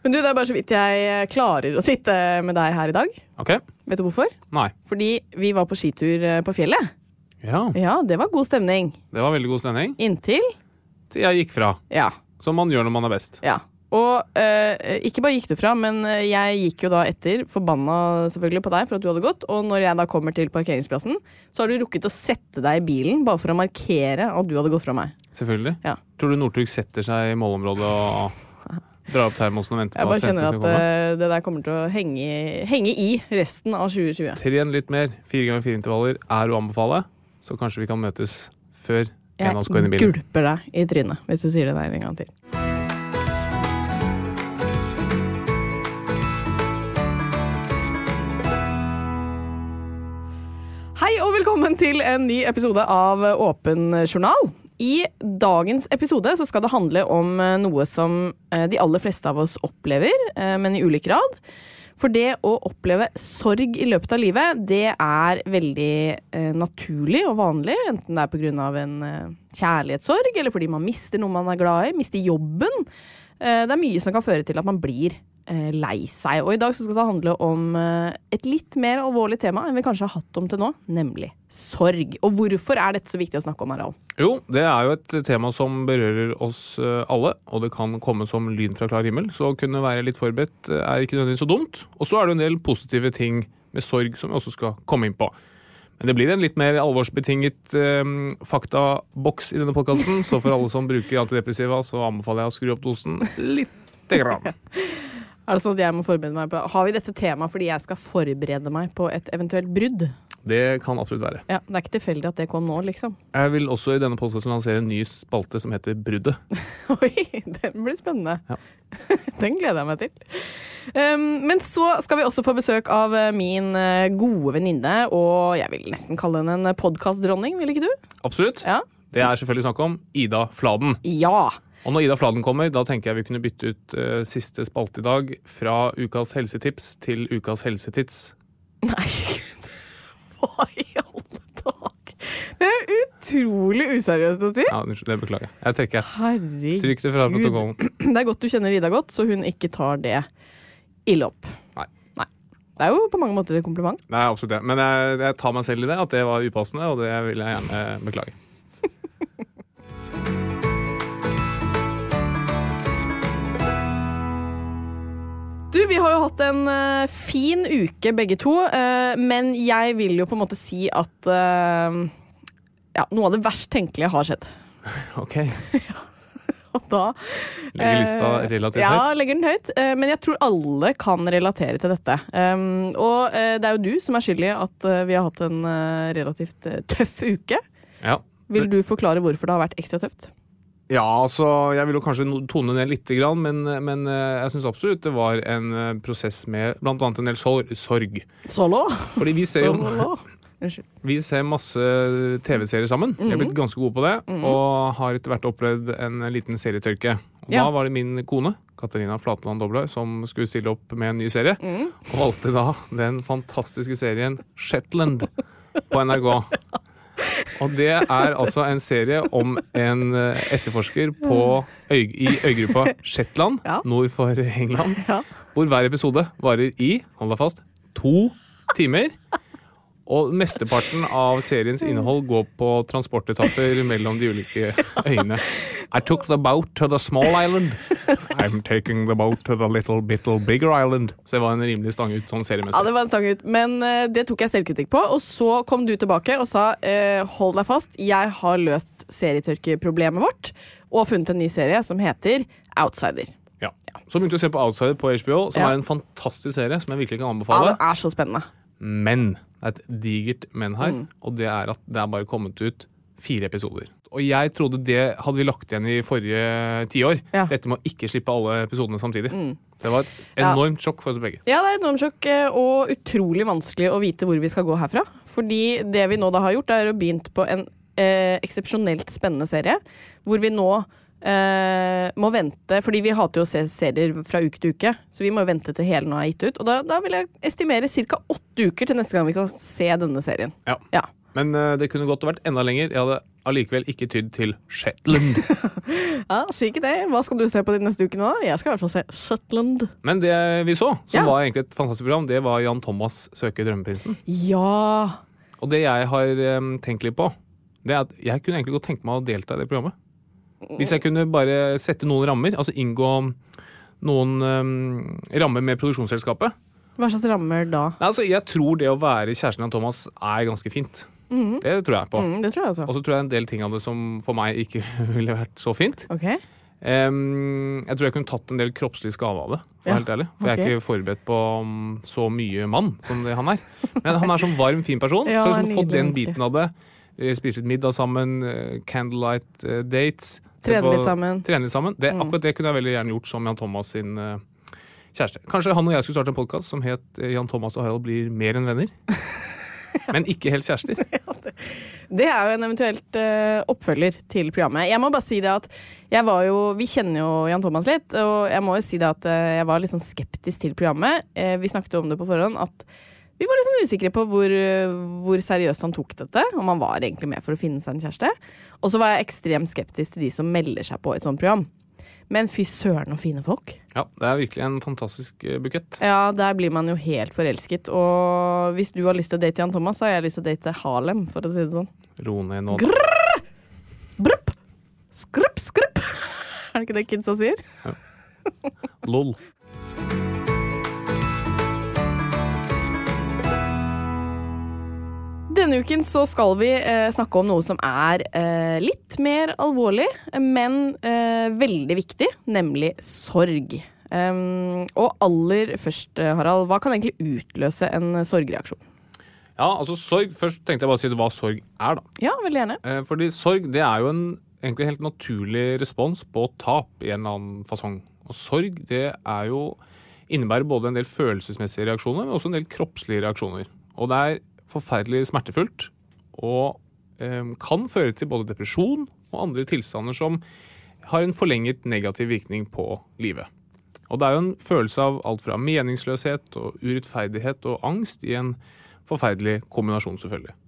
Men du, det bare så vidt jeg klarer å sitte med deg her i dag. Ok. Vet du hvorfor? Nei. Fordi vi var på skitur på fjellet. Ja, Ja, det var god stemning. det var veldig god stemning. Inntil? Til jeg gikk fra, Ja, som man gjør når man er best. ja. Og ikke bare gikk du fra, men jeg gikk jo da etter, forbanna selvfølgelig på deg for at du hadde gått, og når jeg da kommer til parkeringsplassen, så har du rukket å sette deg i bilen, bare for å markere at du hadde gått fra meg. Selvfølgelig. Ja. Tror du Northug setter seg i målområdet og drar opp termosen og venter Jeg på bare at kjenner svensen at skal komme? det der kommer til å henge i resten av 2020. Tren litt mer, 4x4 intervaller er å anbefale, så kanskje vi kan møtes før en av oss går inn i Jeg bilen. gulper deg i trynet, hvis du sier det der en gang til. Hei og velkommen til en ny episode av Åpen journal. I dagens episode så skal det handle om noe som de aller fleste av oss opplever, men i ulik grad. For det å oppleve sorg i løpet av livet, det er veldig naturlig og vanlig, enten det er på grunn av en kjærlighetssorg, eller fordi man mister noe man er glad i, mister jobben. Det er mye som kan føre til at man blir lei seg. Og i dag så skal det handle om et litt mer alvorlig tema enn vi kanskje har hatt om til nå, nemlig sorg. Og hvorfor er dette så viktig å snakke om, Harald? Jo, det er jo et tema som berører oss alle, og det kan komme som lyn fra klar himmel, så å kunne være litt forberedt er ikke nødvendigvis så dumt. Og så er det en del positive ting med sorg som vi også skal komme inn på. Men det blir en litt mer alvorsbetinget faktaboks i denne podcasten, så for alle som bruker antidepressiva, så anbefaler jeg å skru opp dosen litt grann. Er det sånn at jeg må forberede meg på? Har vi dette temaet fordi jeg skal forberede meg på et eventuelt brudd? Det kan absolutt være. Ja, det er ikke tilfeldig at det kom nå, liksom. Jeg vil også i denne podcasten lansere en ny spalte som heter Bruddet. Oi, den blir spennende. Ja. Den gleder jeg meg til. Men så skal vi også få besøk av min gode venninne, og jeg vil nesten kalle henne en podcastdronning, vil ikke du? Absolutt. Ja. Det er selvfølgelig snakk om Ida Fladen. Ja. Og når Ida Fladen kommer, da tenker jeg vi kunne bytte ut siste spalte i dag fra ukas helsetips til ukas helsetits. Nei, hva i alle dag? Det er utrolig useriøst å si. Ja, det beklager jeg. Jeg trekker. Herregud. Stryk det fra protokollen. Det er godt du kjenner Ida godt, så hun ikke tar det ille opp. Nei. Det er jo på mange måter et kompliment. Nei, absolutt det. Men jeg tar meg selv i det, at det var upassende, og det vil jeg gjerne beklage. Du, vi har jo hatt en fin uke begge to, men jeg vil jo på en måte si at noe av det verst tenkelige har skjedd. Ok. Og da Legger lista relativt høyt. Ja, legger den høyt, men jeg tror alle kan relatere til dette. Og det er jo du som er skyldig i at vi har hatt en relativt tøff uke. Ja. Vil du forklare hvorfor det har vært ekstra tøft? Ja, altså, jeg vil jo kanskje tone ned litt, men jeg synes absolutt det var en prosess med blant annet en del sorg. Solo? Fordi vi ser jo Unnskyld. vi ser masse TV-serier sammen. Vi har blitt ganske gode på det, og har etter hvert opplevd en liten serietørke. Og da var det min kone, Katarina Flatland Doblaug, som skulle stille opp med en ny serie, og valgte da den fantastiske serien Shetland på NRK. Og det er altså en serie om en etterforsker i øygruppa Shetland, nord for England, hvor hver episode varer hold deg fast, 2 timer. Og mesteparten av seriens innhold går på transportetapper mellom de ulike øyene. I took the boat to the small island. I'm taking the boat to the little bigger island. Så det var en rimelig stang ut sånn seriemessig. Ja, det var en stang ut, men det tok jeg selvkritikk på. Og så kom du tilbake og sa, hold deg fast, jeg har løst serietørkeproblemet vårt, og funnet en ny serie som heter Outsider. Ja. Så begynte vi å se på Outsider på HBO, som er en fantastisk serie, som jeg virkelig kan anbefale. Ja, det er så spennende. Men, det er et digert men her, og det er at det er bare kommet ut 4 episoder. Og jeg trodde det hadde vi lagt igjen i forrige 10 år. Ja. Dette med å ikke slippe alle episodene samtidig. Det var et enormt sjokk for oss begge. Ja, det er et enormt sjokk, og utrolig vanskelig å vite hvor vi skal gå herfra. Fordi det vi nå da har gjort, er å begynt på en eksepsjonelt spennende serie, hvor vi nå må vente, fordi vi hater jo å se serier fra uke til uke, så vi må vente til hele nå er gitt ut, og da vil jeg estimere ca. 8 uker til neste gang vi kan se denne serien. Ja. Ja. Men det kunne godt vært enda lenger. Jeg hadde allikevel ikke tydd til Shetland. Ja, si ikke det. Hva skal du se på din neste uke nå? Jeg skal i hvert fall se Shetland. Men det vi så, som var egentlig et fantastisk program, det var Jan Thomas søker drømmeprinsen. Ja! Og det jeg har tenkt litt på, det at jeg kunne egentlig godt tenke meg å delta i det programmet. Hvis jeg kunne bare sette noen rammer, altså inngå noen rammer med produksjonsselskapet. Hva slags rammer da? Altså, jeg tror det å være kjæresten Jan Thomas er ganske fint. Det tror jeg på. Det tror jeg også. Og så tror jeg en del ting av det som for meg ikke ville vært så fint. Ok. Jeg tror jeg kunne tatt en del kroppslig skade av det, for helt ærlig. For jeg er ikke forberedt på så mye mann som det han er. Men han er sånn varm, fin person, så liksom få den biten av det. Spise litt middag sammen, candlelight dates. Trene litt sammen. Akkurat det kunne jeg veldig gjerne gjort som Jan Thomas sin kjæreste. Kanskje han og jeg skulle starte en podcast som het Jan Thomas og Harald blir mer enn venner. Men ikke helt kjærester. Det er jo en eventuelt oppfølger til programmet. Jeg må bare si det at vi kjenner jo Jan Thomas litt, og jeg må jo si det at jeg var litt sånn skeptisk til programmet. Vi snakket om det på forhånd, at vi var litt sånn usikre på hvor seriøst han tok dette, om han var egentlig med for å finne seg en kjæreste. Og så var jeg ekstremt skeptisk til de som melder seg på et sånt program. Men fy søren og fine folk. Ja, det er virkelig en fantastisk bukett. Ja, der blir man jo helt forelsket. Og hvis du har lyst til å date Jan Thomas, så har jeg lyst til å date Harlem, for å si det sånn. Ro ned nå. Grrrr! Brupp! Skrupp, skrupp! Er det ikke det kidsa sier? Ja. Lol. Denne uken så skal vi snakke om noe som er litt mer alvorlig, men veldig viktig, nemlig sorg. Og aller først, Harald, hva kan egentlig utløse en sorgreaksjon? Ja, altså sorg, først tenkte jeg bare å si hva sorg er da. Ja, veldig gjerne. Fordi sorg, det er jo en egentlig helt naturlig respons på tap i en eller annen fasong. Og sorg, det er jo, innebærer både en del følelsesmessige reaksjoner, men også en del kroppslige reaksjoner. Og det er forferdelig smertefullt, og kan føre til både depresjon og andre tilstander som har en forlenget negativ virkning på livet. Og det er jo en følelse av alt fra meningsløshet og urettferdighet og angst i en forferdelig kombinasjon, selvfølgelig.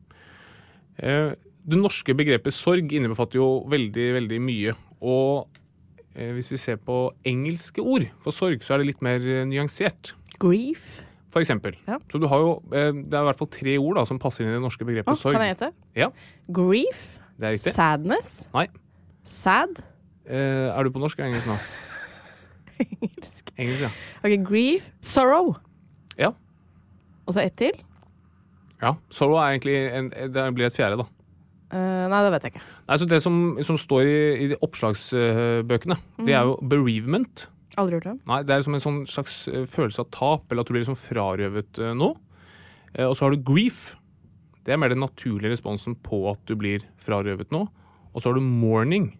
Det norske begrepet sorg innebefatter jo veldig, veldig mye, og hvis vi ser på engelske ord for sorg, så er det litt mer nyansert. Grief. For eksempel. Ja. Så du har jo, det er i hvert fall 3 ord da, som passer inn i det norske begrepet sorg. Kan jeg gjette? Ja. Grief. Det er riktig. Sadness. Nei. Sad. Er du på norsk eller engelsk nå? Engelsk. Engelsk, ja. Ok, grief. Sorrow. Ja. Og så ett til? Ja, sorrow er egentlig, det blir et 4. da. Nei, det vet jeg ikke. Nei, så det som står i de oppslagsbøkene, det er jo bereavement. Aldri hørt det. Nei, det er som en sånn slags følelse av tap, eller at du blir liksom frarøvet nå. Og så har du grief. Det er mer den naturlige responsen på at du blir frarøvet nå. Og så har du mourning.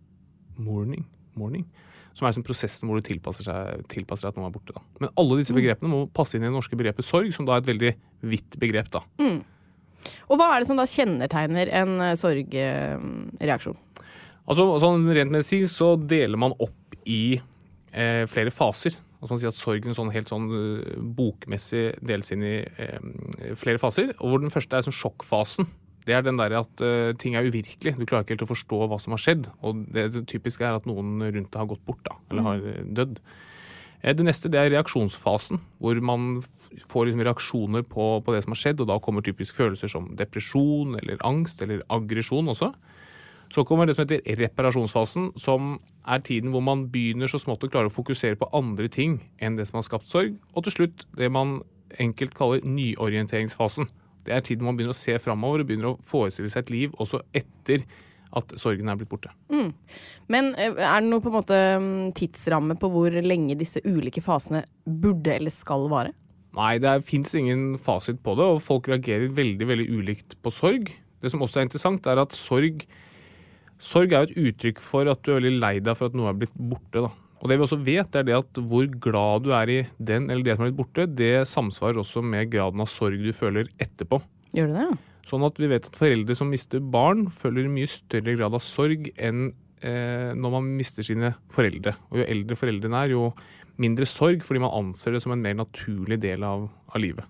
Mourning. Som er liksom prosessen hvor du tilpasser deg at noen er borte. Da. Men alle disse begrepene må passe inn i det norske begrepet sorg, som da er et veldig vidt begrep. Da. Og hva er det som da kjennetegner en sorgreaksjon? Altså, sånn rent medisinsk så deler man opp i flere faser. Altså man sier at sorgen sånn helt sånn bokmessig deles inn i flere faser, og hvor den første er sånn sjokkfasen. Det er den der at ting er uvirkelig. Du klarer ikke helt å forstå hva som har skjedd, og det typiske er at noen rundt deg har gått bort da, eller har dødd. Det neste det er reaksjonsfasen, hvor man får liksom reaksjoner på det som har skjedd, og da kommer typisk følelser som depresjon, eller angst, eller aggresjon også. Så kommer det som heter reparasjonsfasen, som er tiden hvor man begynner så smått å klare å fokusere på andre ting enn det som har skapt sorg. Og til slutt det man enkelt kaller nyorienteringsfasen. Det er tiden man begynner å se fremover og begynner å forestille seg et liv også etter at sorgen er blitt borte. Men er det noe på en måte tidsramme på hvor lenge disse ulike fasene burde eller skal vare? Nei, det finnes ingen fasit på det, og folk reagerer veldig, veldig ulikt på sorg. Det som også er interessant er at sorg er jo et uttrykk for at du er veldig lei deg for at noe er blitt borte. Da. Og det vi også vet er det at hvor glad du er i den eller det som er blitt borte, det samsvarer også med graden av sorg du føler etterpå. Gjør det det? Sånn at vi vet at foreldre som mister barn føler mye større grad av sorg enn når man mister sine foreldre. Og jo eldre foreldrene er, jo mindre sorg, fordi man anser det som en mer naturlig del av livet.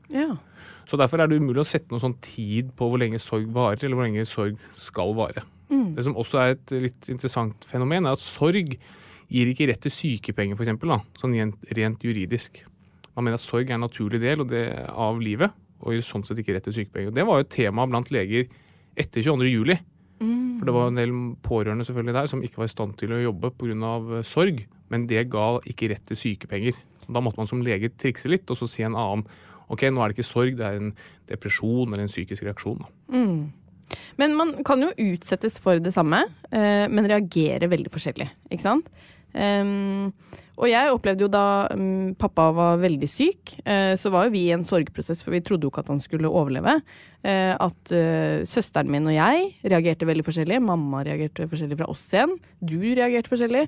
Ja. Så derfor det umulig å sette noen sånn tid på hvor lenge sorg varer, eller hvor lenge sorg skal vare. Det som også et litt interessant fenomen, at sorg gir ikke rett til sykepenger, for eksempel, sånn rent juridisk. Man mener at sorg en naturlig del av livet, og gir sånn sett ikke rett til sykepenger. Og det var jo et tema blant leger etter 22. juli. For det var en del pårørende selvfølgelig der som ikke var i stand til å jobbe på grunn av sorg, men det ga ikke rett til sykepenger. Da måtte man som lege trikse litt, og så si en annen, ok, nå det ikke sorg, det en depresjon eller en psykisk reaksjon. Men man kan jo utsettes for det samme, men reagere veldig forskjellig, ikke sant? Og jeg opplevde jo da pappa var veldig syk, så var jo vi i en sorgprosess, for vi trodde jo ikke at han skulle overleve. At søsteren min og jeg reagerte veldig forskjellig, mamma reagerte forskjellig fra oss igjen, du reagerte forskjellig.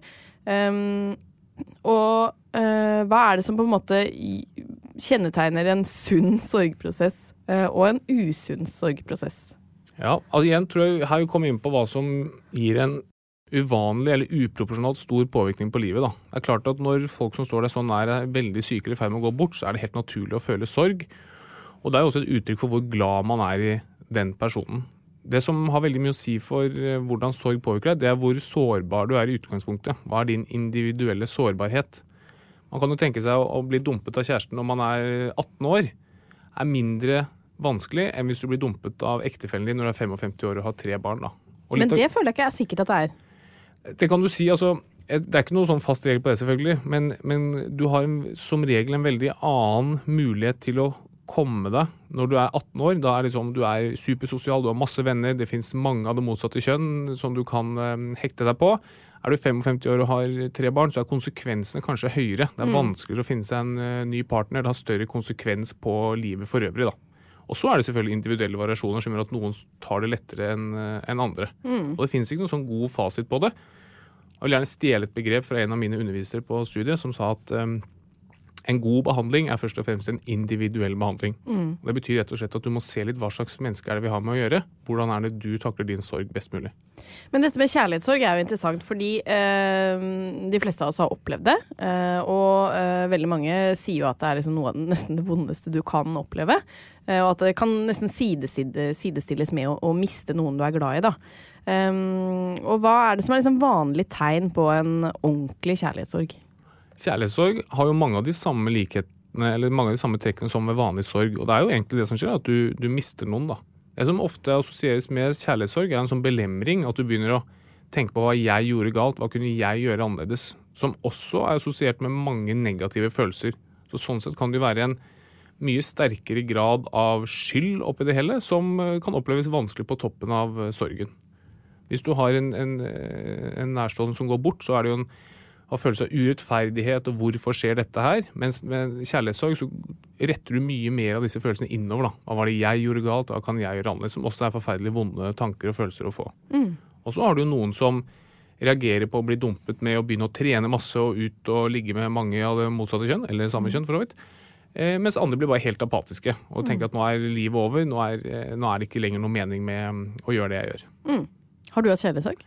Og hva det som på en måte kjennetegner en sunn sorgprosess og en usunn sorgprosess? Ja, altså igjen tror jeg her vi kommer inn på hva som gir en uvanlig eller uproporsjonalt stor påvirkning på livet. Det klart at når folk som står der sånn veldig syke eller i ferd med å gå bort, så det helt naturlig å føle sorg. Og det jo også et uttrykk for hvor glad man i den personen. Det som har veldig mye å si for hvordan sorg påvirker deg, det hvor sårbar du i utgangspunktet. Hva din individuelle sårbarhet? Man kan jo tenke seg å bli dumpet av kjæresten når man 18 år, mindre vanskelig enn hvis du blir dumpet av ektefellen din når du 55 år og har 3 barn. Men det føler jeg ikke sikkert at det Det kan du si, altså, det ikke noe sånn fast regel på det selvfølgelig, men du har som regel en veldig annen mulighet til å komme deg når du 18 år. Da det sånn, du supersosial, du har masse venner, det finnes mange av det motsatte kjønn som du kan hekte deg på. Du 55 år og har 3 barn, så konsekvensene kanskje høyere. Det vanskeligere å finne seg en ny partner, det har større konsekvens på livet for øvrig da. Og så det selvfølgelig individuelle variasjoner som gjør at noen tar det lettere enn andre. Og det finnes ikke noen sånn god fasit på det. Jeg vil gjerne stjele et begrep fra en av mine undervisere på studiet som sa at en god behandling først og fremst en individuell behandling. Det betyr rett og slett at du må se litt hva slags menneske det vi har med å gjøre. Hvordan det du takler din sorg best mulig. Men dette med kjærlighetssorg jo interessant, fordi de fleste av oss har opplevd det. Og veldig mange sier jo at det liksom noe av nesten det vondeste du kan oppleve. Og at det kan nesten sidestilles med å miste noen du glad i da. Og hva det som liksom vanlig tegn på en ordentlig kjærlighetssorg? Kjærlighetssorg har jo mange av de samme likhetene, eller mange av de samme trekkene som med vanlig sorg. Og det jo egentlig det som skjer, at du mister noen da. Det som ofte assosieres med kjærlighetssorg en sånn belemring, at du begynner å tenke på hva jeg gjorde galt, hva kunne jeg gjøre annerledes, som også assosiert med mange negative følelser. Så sånn sett kan det være en mye sterkere grad av skyld oppi det hele, som kan oppleves vanskelig på toppen av sorgen. Hvis du har en nærstående som går bort, så det jo en følelse av urettferdighet, og hvorfor skjer dette her? Mens med kjærlighetssorg så retter du mye mer av disse følelsene innover. Da. Hva var det jeg gjorde galt? Hva kan jeg gjøre annerledes? Som også forferdelig vonde tanker og følelser å få. Og så har du jo noen som reagerer på å bli dumpet med å begynne å trene masse og ut og ligge med mange av det motsatte kjønn, eller samme kjønn for så vidt. Mens andre blir bare helt apatiske og tenker at nå livet over, nå det ikke lenger noe mening med å gjøre det jeg gjør. Har du hatt kjærlighetssorg?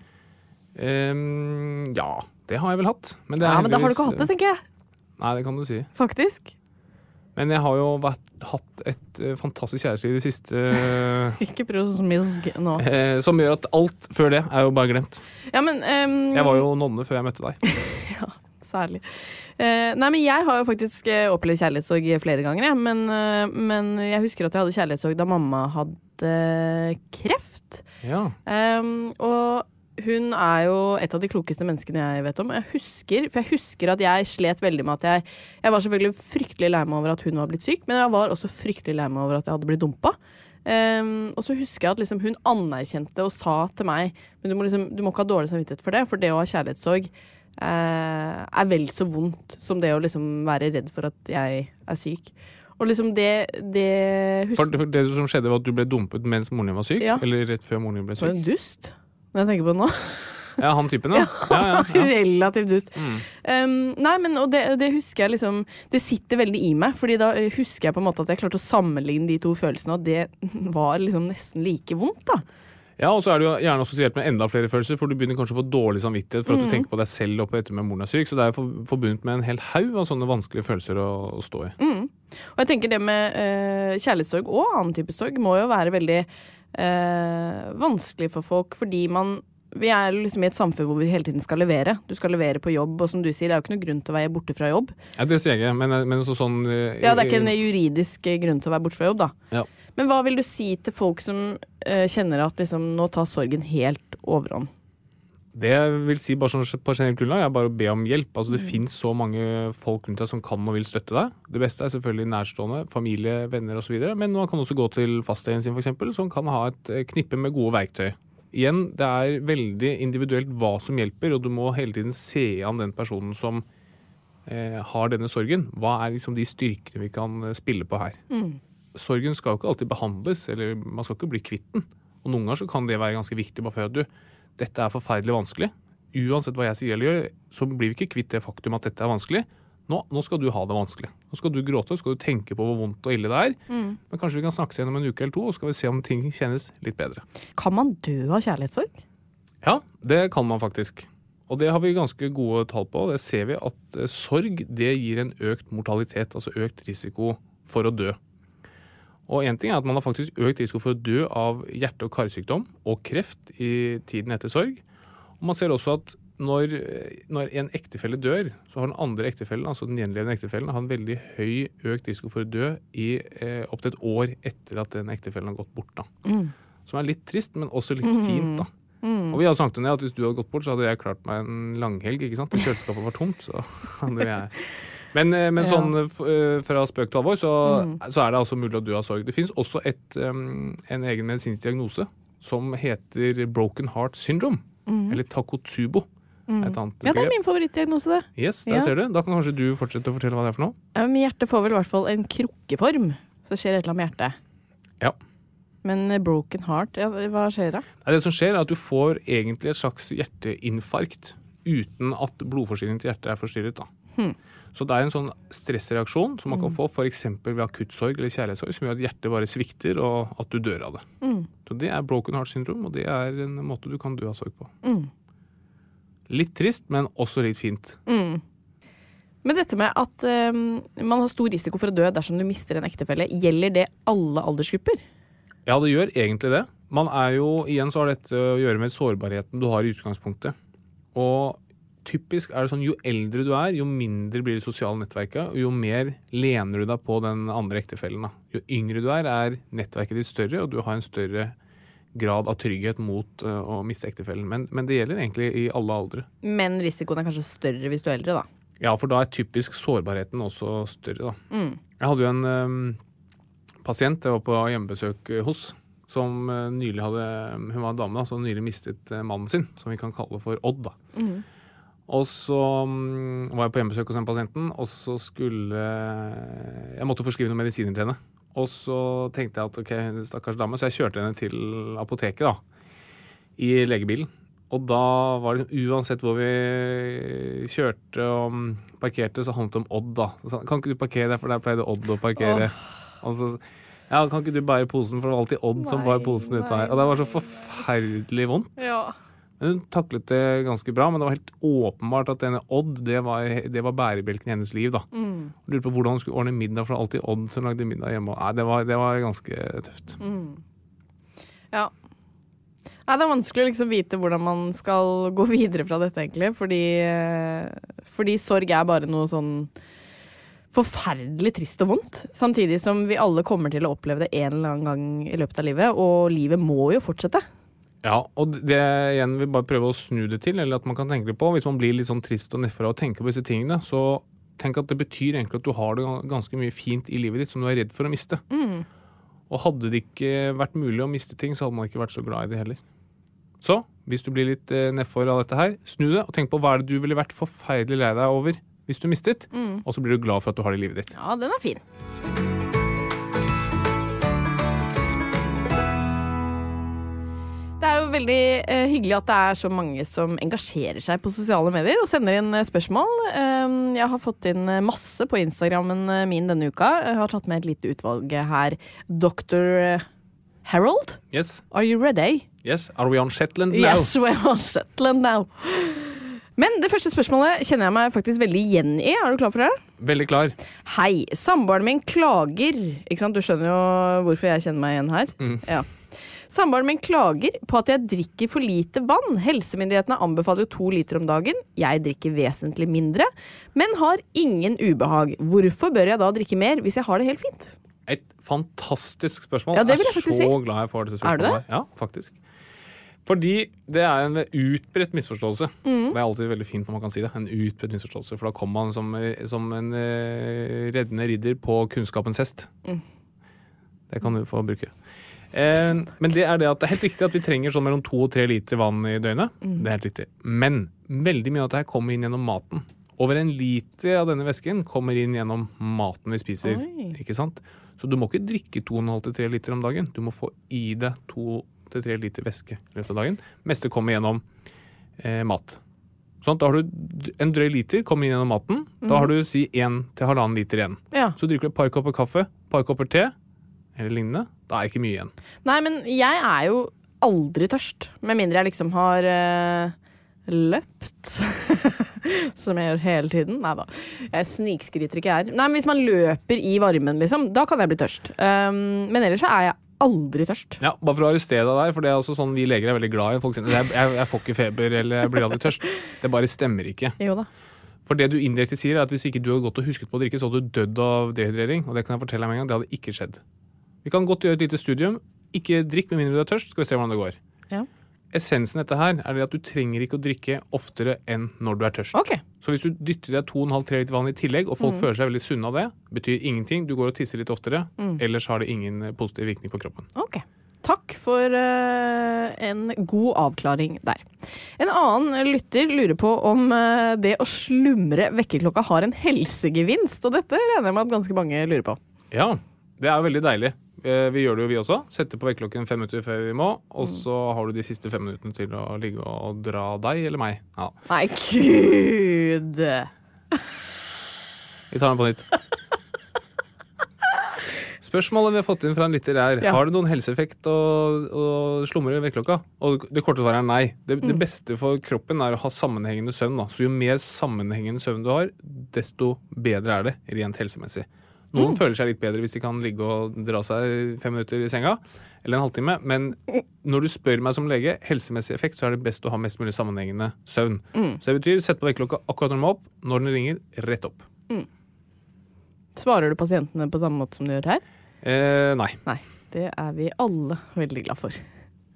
Ja, det har jeg vel hatt. Men men da har du ikke hatt det, tenker jeg. Nei, det kan du si. Faktisk. Men jeg har jo hatt et fantastisk kjærlighetsliv de siste... Ikke prøv å smiske nå. Som gjør at alt før det jo bare glemt. Ja, men... Jeg var jo nonne før jeg møtte deg. Ja, særlig. Nei, men jeg har jo faktisk opplevd kjærlighetssorg flere ganger, men jeg husker at jeg hadde kjærlighetssorg da mamma hadde kreft. Ja. Og hun jo et av de klokeste menneskene jeg vet om. Jeg husker at jeg slet veldig med at jeg var selvfølgelig fryktelig lei meg over at hun var blitt syk, men jeg var også fryktelig lei meg over at jeg hadde blitt dumpet. Og så husker jeg at liksom hun anerkjente og sa til meg, men du må ikke ha dårlig samvittighet for det å ha kjærlighetssorg vel så vondt som det å liksom være redd for at jeg syk. Og liksom det For det som skjedde var at du ble dumpet mens moren din var syk? Ja. Eller rett før moren din ble syk? For en dust, når jeg tenker på det nå. Ja, han typen, ja. Ja. Relativt dust. Nei, men og det husker jeg liksom, det sitter veldig i meg, fordi da husker jeg på en måte at jeg klarte å sammenligne de to følelsene, og det var liksom nesten like vondt da. Ja, og så det jo gjerne assosiert med enda flere følelser, for du begynner kanskje å få dårlig samvittighet for at du tenker på deg selv oppe etter med moren syk, så det forbundet med en hel haug av sånne vanskelige følelser å stå i. Og jeg tenker det med kjærlighetssorg og annen type sorg må jo være veldig vanskelig for folk, fordi vi liksom i et samfunn hvor vi hele tiden skal levere. Du skal levere på jobb, og som du sier, det jo ikke noe grunn til å være borte fra jobb. Ja, det sier jeg, men sånn... Ja, det ikke en juridisk grunn til å være borte fra jobb, da. Ja. Men hva vil du si til folk som kjenner at liksom, nå tar sorgen helt overhånd? Det jeg vil si bare sånn på generelt grunnlag bare å be om hjelp. Altså, det finnes så mange folk rundt deg som kan og vil støtte deg. Det beste selvfølgelig nærstående, familie, venner og så videre. Men man kan også gå til fastlegen sin for eksempel, som kan ha et knippe med gode verktøy. Igjen, det veldig individuelt hva som hjelper, og du må hele tiden se an den personen som har denne sorgen. Hva liksom de styrkene vi kan spille på her? Sorgen skal jo ikke alltid behandles, eller man skal ikke bli kvitt den. Og noen ganger så kan det være ganske viktig, bare for at dette forferdelig vanskelig. Uansett hva jeg sier eller gjør, så blir vi ikke kvitt det faktum at dette vanskelig. Nå skal du ha det vanskelig. Nå skal du gråte, skal du tenke på hvor vondt og ille det Men kanskje vi kan snakke seg gjennom en uke eller 2, og skal vi se om ting kjennes litt bedre. Kan man dø av kjærlighetssorg? Ja, det kan man faktisk. Og det har vi ganske gode tall på. Det ser vi at sorg, det gir en økt mortalitet, altså økt risiko for å dø. Og en ting at man har faktisk økt risiko for å dø av hjerte- og karsykdom og kreft i tiden etter sorg. Og man ser også at når en ektefelle dør, så har den andre ektefellen, altså den gjenlevende ektefellen, har en veldig høy økt risiko for å dø i opp til et år etter at den ektefellen har gått bort. Da. Som litt trist, men også litt fint. Da. Og vi hadde sagt at hvis du hadde gått bort, så hadde jeg klart meg en langhelg, ikke sant? Kjøleskapet var tomt, så hadde jeg... Men sånn fra spøk til alvor, så det altså mulig å dø av sorg. Det finnes også en egen medisinsk diagnose som heter Broken Heart Syndrome, eller Takotsubo. Ja, det min favorittdiagnose, det. Yes, der ser du. Da kan kanskje du fortsette å fortelle hva det for noe? Hjertet får vel i hvert fall en krukkeform, så skjer et eller annet med hjertet. Ja. Men broken heart, hva skjer da? Det som skjer at du får egentlig et slags hjerteinfarkt uten at blodforsyningen til hjertet forstyrret da. Så det en sånn stressreaksjon som man kan få for eksempel ved akuttsorg eller kjærlighetssorg, som gjør at hjertet bare svikter og at du dør av det. Så det broken heart syndrome, og det en måte du kan dø av sorg på. Litt trist, men også litt fint. Men dette med at man har stor risiko for å dø dersom du mister en ektefelle, gjelder det alle aldersgrupper? Ja, det gjør egentlig det. Man igjen så har dette å gjøre med sårbarheten du har i utgangspunktet. Og typisk det sånn, jo eldre du jo mindre blir det sosiale nettverket, og jo mer lener du deg på den andre ektefellen. Da. Jo yngre du nettverket ditt større, og du har en større grad av trygghet mot å miste ektefellen. Men det gjelder egentlig i alle aldre. Men risikoen kanskje større hvis du eldre, da? Ja, for da typisk sårbarheten også større, da. Jeg hadde jo en pasient jeg var på hjemmebesøk hos, som nylig hun var en dame da, som nylig mistet mannen sin, som vi kan kalle for Odd, da. Og så var jeg på hjemmebesøk hos den pasienten, og så jeg måtte forskrive noen medisiner til henne. Og så tenkte jeg at ok, stakkars dame, så jeg kjørte henne til apoteket da, i legebilen. Og da var det uansett hvor vi kjørte og parkerte, så handlet det om Odd da. Så sa, kan ikke du parkere der, for der pleide Odd å parkere. Og så, ja, kan ikke du bære posen, for det var alltid Odd som bar posen ut her. Og det var så forferdelig vondt. Ja. Men hun taklet det ganske bra, men det var helt åpenbart at denne Odd, det var bærebjelken i hennes liv da. Hun lurte på hvordan hun skulle ordne middag, for det var alltid Odd som lagde middag hjemme. Nei, det var ganske tøft. Ja. Nei, det vanskelig å liksom vite hvordan man skal gå videre fra dette egentlig, fordi sorg bare noe sånn forferdelig trist og vondt, samtidig som vi alle kommer til å oppleve det en eller annen gang i løpet av livet, og livet må jo fortsette. Ja, og det igjen vil bare prøve å snu det til, eller at man kan tenke det på. Hvis man blir litt sånn trist og nedfor og tenker på disse tingene, så tenk at det betyr egentlig at du har det ganske mye fint i livet ditt som du redd for å miste. Og hadde det ikke vært mulig å miste ting, så hadde man ikke vært så glad i det heller. Så, hvis du blir litt nedfor av dette her, snu det, og tenk på hva det du ville vært forferdelig lei deg over hvis du mistet, og så blir du glad for at du har det i livet ditt. Ja, den fin. Det jo veldig hyggelig at det så mange som engasjerer seg på sosiale medier og sender inn spørsmål. Jeg har fått inn masse på Instagrammen min denne uka. Jeg har tatt med et lite utvalg her. Dr. Harold? Yes. Are you ready? Yes, are we on Shetland now? Yes, we're on Shetland now. Men det første spørsmålet kjenner jeg meg faktisk veldig igjen i. Er du klar for det? Veldig klar. Hei, samboeren min klager. Ikke sant? Du skjønner jo hvorfor jeg kjenner meg igjen her. Ja. Samboeren min klager på at jeg drikker for lite vann. Helsemyndighetene anbefaler jo 2 liter om dagen. Jeg drikker vesentlig mindre, men har ingen ubehag. Hvorfor bør jeg da drikke mer hvis jeg har det helt fint? Et fantastisk spørsmål. Ja, det vil jeg faktisk si. Jeg er så glad jeg får dette spørsmålet. Er du det? Ja, faktisk. Fordi det er en utbredt misforståelse. Det er alltid veldig fint når man kan si det. En utbredt misforståelse, for da kommer man som en reddende ridder på kunnskapens hest. Det kan du få bruke. Men det er det at det er helt riktig at vi trenger sånn mellom 2 og 3 liter vann i døgnet. Det er helt riktig. Men veldig mye av dette kommer inn gjennom maten. Over 1 liter av denne væsken kommer inn gjennom maten vi spiser. Ikke sant? Så du må ikke drikke 2,5 til 3 liter om dagen. Du må få i deg 2 til 3 liter væske i løpet av dagen. Meste kommer gjennom mat. Sånn, da har du en drøy liter kommer inn gjennom maten. Da har du 1 til 1,5 liter igjen. Ja. Så drikker du et par kopper kaffe, et par kopper te, eller lignende. Da er ikke mye igjen. Nei, men jeg er jo aldri tørst. Med mindre jeg liksom har løpt. Som jeg gjør hele tiden. Nei da. Jeg snikskryter ikke her. Nei, men hvis man løper i varmen, liksom, da kan jeg bli tørst. Men ellers så er jeg aldri tørst. Ja, bare for å arrestere deg der, for det er også sånn vi leger er veldig glad i. Folk sier, jeg får ikke feber, eller jeg blir aldri tørst. Det bare stemmer ikke. Jo da. For det du indirekte sier er at hvis ikke du hadde gått og husket på å drikke, så hadde du dødd av dehydrering, og det kan jeg fortelle deg med en gang, det hadde ikke skjedd. Vi kan godt gjøre et lite studium. Ikke drikk med mindre du er tørst, skal vi se hvordan det går. Ja. Essensen dette her er det at du trenger ikke å drikke oftere enn når du er tørst. Okay. Så hvis du dytter deg 2,5-3 liter vann i tillegg, og folk føler seg veldig sunne av det, betyr ingenting. Du går og tisser litt oftere, ellers har det ingen positiv virkning på kroppen. Ok. Takk for en god avklaring der. En annen lytter lurer på om det å slumre vekkerklokka har en helsegevinst, og dette regner jeg med at ganske mange lurer på. Ja, det er veldig deilig. Vi gjør det jo vi også. Setter på vekkerklokken 5 minutter før vi må, og så har du de siste 5 minuttene til å ligge og dra deg eller meg. Ja. Nei, Gud! Vi tar den på nytt. Spørsmålet vi har fått inn fra en lytter er, har det noen helseeffekt å slumre vekkerklokka? Og det korte svaret er nei. Det beste for kroppen er å ha sammenhengende søvn. Da. Så jo mer sammenhengende søvn du har, desto bedre er det rent helsemessig. Noen føler seg litt bedre hvis de kan ligge og dra seg 5 minutter i senga, eller en halvtime, men når du spør meg som lege, helsemessig effekt, så er det best å ha mest mulig sammenhengende søvn. Så det betyr, sett på vekkerklokka akkurat når den må opp, når den ringer, rett opp. Svarer du pasientene på samme måte som du gjør her? Nei. Nei, det er vi alle veldig glad for.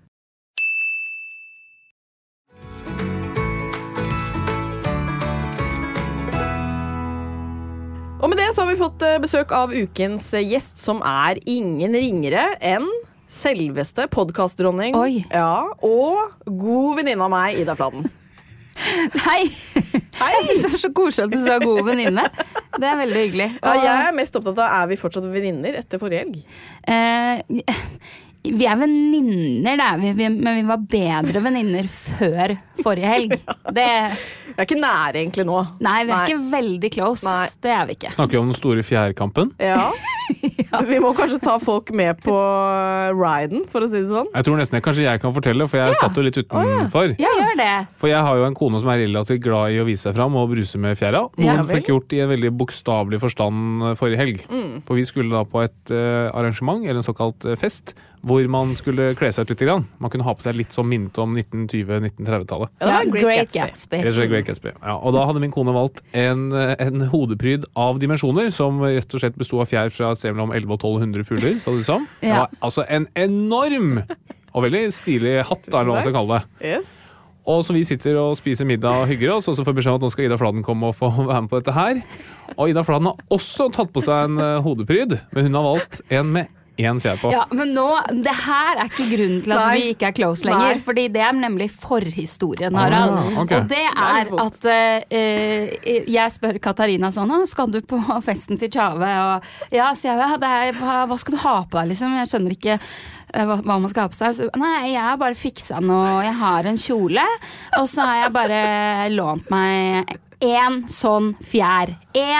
Og med det så har vi fått besøk av ukens gjest, som er ingen ringere enn selveste podcastdronning. Oi. Ja, og god venninne av meg, Ida Fladen. Hei! Jeg synes det var så koselig at du sa god venninne. Det er veldig hyggelig. Ja, jeg er mest opptatt av, er vi fortsatt venninner etter forrige helg? Vi er venninner, men vi var bedre venninner før forrige helg. Vi er ikke nære egentlig nå. Nei, vi er ikke veldig close. Nei. Det er vi ikke. Snakker vi om den store fjærkampen? Ja. Vi må kanskje ta folk med på riden, for å si det sånn. Jeg tror nesten kanskje jeg kan fortelle, for jeg satt jo litt utenfor. Ja, gjør det. For jeg har jo en kone som er relativt glad i å vise seg fram og bruse med fjæra. Noe hun fikk gjort i en veldig bokstavelig forstand forrige helg. For vi skulle da på et arrangement, eller en såkalt fest, hvor man skulle kle seg ut litt grann. Man kunne ha på seg litt som minnet om 1920-1930-tallet. Ja, Great Gatsby. Great Gatsby. Ja, og da hadde min kone valgt en hodepryd av dimensjoner, som rett og slett bestod av fjær fra et sted mellom 1100 og 1200 fugler, så det som. Det var altså en enorm og veldig stilig hatt, eller hva man skal kalle det. Yes. Og så vi sitter og spiser middag og hygger oss, og så får beskjed om at nå skal Ida Fladen komme og få være med på dette her. Og Ida Fladen har også tatt på seg en hodepryd, men hun har valgt en med 1 fjær på. Ja, men nå, det her er ikke grunnen til at vi ikke er close lenger, fordi det er nemlig forhistorien, Harald. Okay. Og det er at jeg spør Katarina sånn, skal du på festen til Tjave? Og ja, sier jeg, hva skal du ha på deg, liksom? Jeg skjønner ikke hva man skal ha på seg. Så, nei, jeg har bare fiksa noe, jeg har en kjole, og så har jeg bare lånt meg en sånn fjær.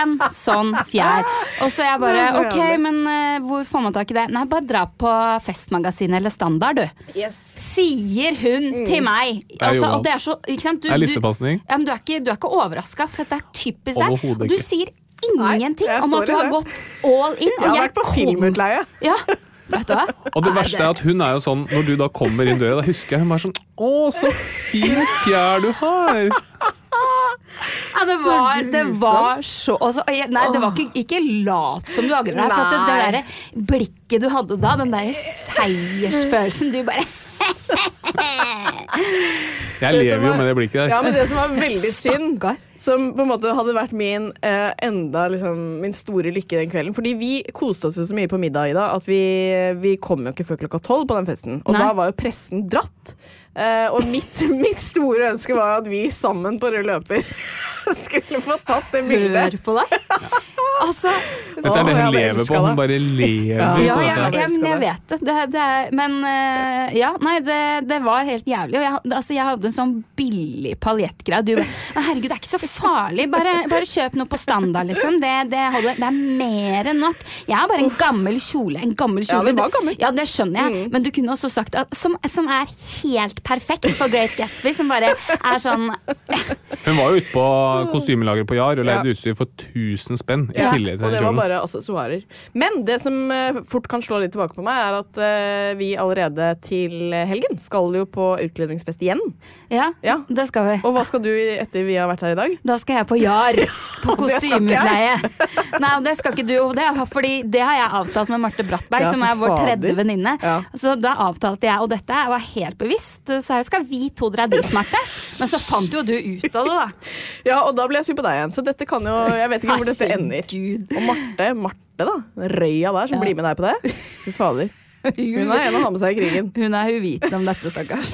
Og så jeg bare, ok, men hvor får man tak i det? Nei, bare dra på Festmagasinet eller Standard, du. Yes. Sier hun til meg. Altså, og det så, ikke sant? Det lissepasning. Ja, men du er ikke overrasket, for det typisk deg. Og du sier ingenting om at du har gått all in. Jeg har vært på filmutleie. Ja, vet du hva? Og det verste at hun jo sånn, når du da kommer inn døra, da husker jeg hun var sånn, å, så fin fjær du har. Ja, det var så også, nei, det var ikke lat som du angrer deg, for at det der blikket du hadde da, den der seiersfølelsen, du bare jeg lever jo med det blikket der. Ja, men det som var veldig synd, som på en måte hadde vært min min store lykke den kvelden, fordi vi koste oss jo så mye på middag, Ida, at vi kom jo ikke før 12 på den festen, og da var jo pressen dratt. Og mitt store ønske var at vi sammen på rød løper skulle få tatt det bildet. Hør på deg. Altså, dette det hun lever på. Hun bare lever ja, på dette. Jeg vet det. Men ja, nei, det var helt jævlig. Og jeg hadde en sånn billig paljettgreie. Du bare, herregud, det ikke så farlig. Bare kjøp noe på Standard, liksom. Det er mer enn nok. Jeg har bare en gammel kjole. Ja, det var gammel. Ja, det skjønner jeg. Men du kunne også sagt at, som helt perfekt for Great Gatsby, som bare sånn. Hun var jo ute på kostymelager på Jar og leide utstyr for 1000 spenn i tillegg til og det kjolen. var bare accessoirer. Men det som fort kan slå litt tilbake på meg, at vi allerede til helgen skal jo på utkledningsfest igjen. Ja, det skal vi. Og hva skal du etter vi har vært her i dag? Da skal jeg på Jar, på kostymepleie. Nei, det skal ikke du, og fordi det har jeg avtalt med Marte Brattberg, som vår tredje venninne. Ja. Så da avtalte jeg, og dette var helt bevisst, så skal vi to dra dit, Marte. Men så fant jo du ut av det, da. Ja, og da ble jeg sur på deg igjen, så dette kan jo, jeg vet ikke hvor dette ender. Og Marte da, røya der som blir med deg på det. Fy fader. Hun en å ha med seg i krigen. Hun uvitende om dette, stakkars.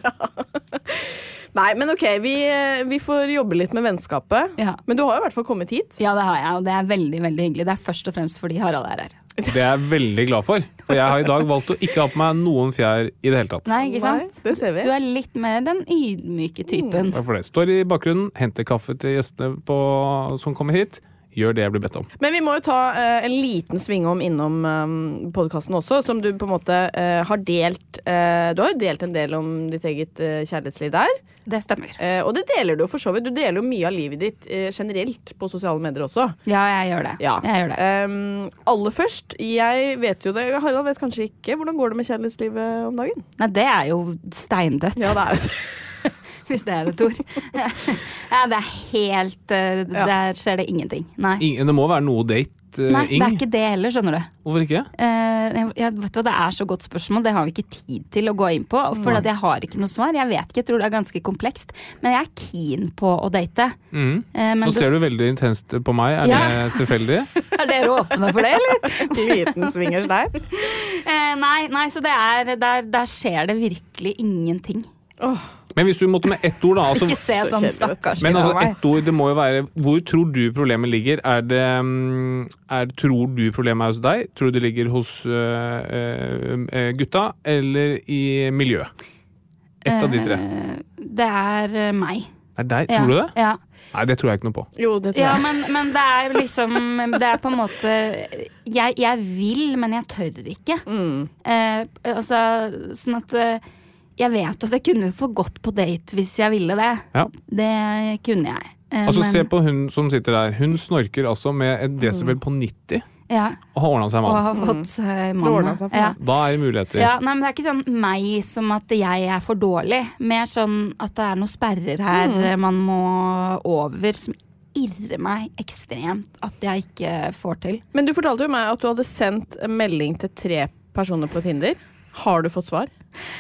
Nei, men ok, vi får jobbe litt med vennskapet. Ja. Men du har jo i hvert fall kommet hit. Ja, det har jeg, og det veldig, veldig hyggelig. Det først og fremst fordi Harald her. Det jeg veldig glad for. For jeg har i dag valgt å ikke ha på meg noen fjær i det hele tatt. Nei, ikke sant? Nei, det ser vi. Du litt mer den ydmyke typen. Takk for det. Står i bakgrunnen, henter kaffe til gjestene som kommer hit. Gjør det jeg blir bedt om. Men vi må jo ta en liten svingom innom podcasten også, som du på en måte har delt. Du har jo delt en del om ditt eget kjærlighetsliv der. Det stemmer. Og det deler du for så vidt. Du deler jo mye av livet ditt generelt på sosiale medier også. Ja, jeg gjør det. Ja. Jeg gjør det. Aller først, jeg vet jo det, Harald vet kanskje ikke, hvordan går det med kjærlighetslivet om dagen? Nei, det jo steindødt. Ja, det jo det. Hvis det et ord. Ja, det helt der skjer det ingenting. Nei. Det må være noe date. Nei, det ikke det heller, skjønner du. Hvorfor ikke? Vet du hva, det så godt spørsmål. Det har vi ikke tid til å gå inn på, for jeg har ikke noe svar. Jeg vet ikke, jeg tror det ganske komplekst. Men jeg keen på å date. Nå ser du veldig intenst på meg. Det tilfeldig? Dere åpne for det, eller? Liten swingers der. Nei, så der skjer det virkelig ingenting. Men hvis du måtte med ett ord da altså, ikke se sånn stakkars. Men altså ett ord, det må jo være. Hvor tror du problemet ligger? Tror du problemet hos deg? Tror du det ligger hos gutta? Eller i miljøet? Et av de tre. Det meg. Deg? Tror du det? Ja. Nei, det tror jeg ikke noe på. Jo, det tror jeg. Men det liksom det på en måte jeg vil, men jeg tør ikke. Altså, sånn at jeg vet at jeg kunne få gått på date hvis jeg ville det. Ja. Det kunne jeg. Altså, se på hun som sitter der. Hun snorker altså med et desibel på 90. Ja. Og har ordnet seg mann. Og har fått seg mann. Ja. Da det muligheter. Ja, nei, men det ikke sånn meg som at jeg for dårlig. Mer sånn at det noen sperrer her man må over, som irrer meg ekstremt at jeg ikke får til. Men du fortalte jo meg at du hadde sendt en melding til 3 personer på Tinder. Har du fått svar?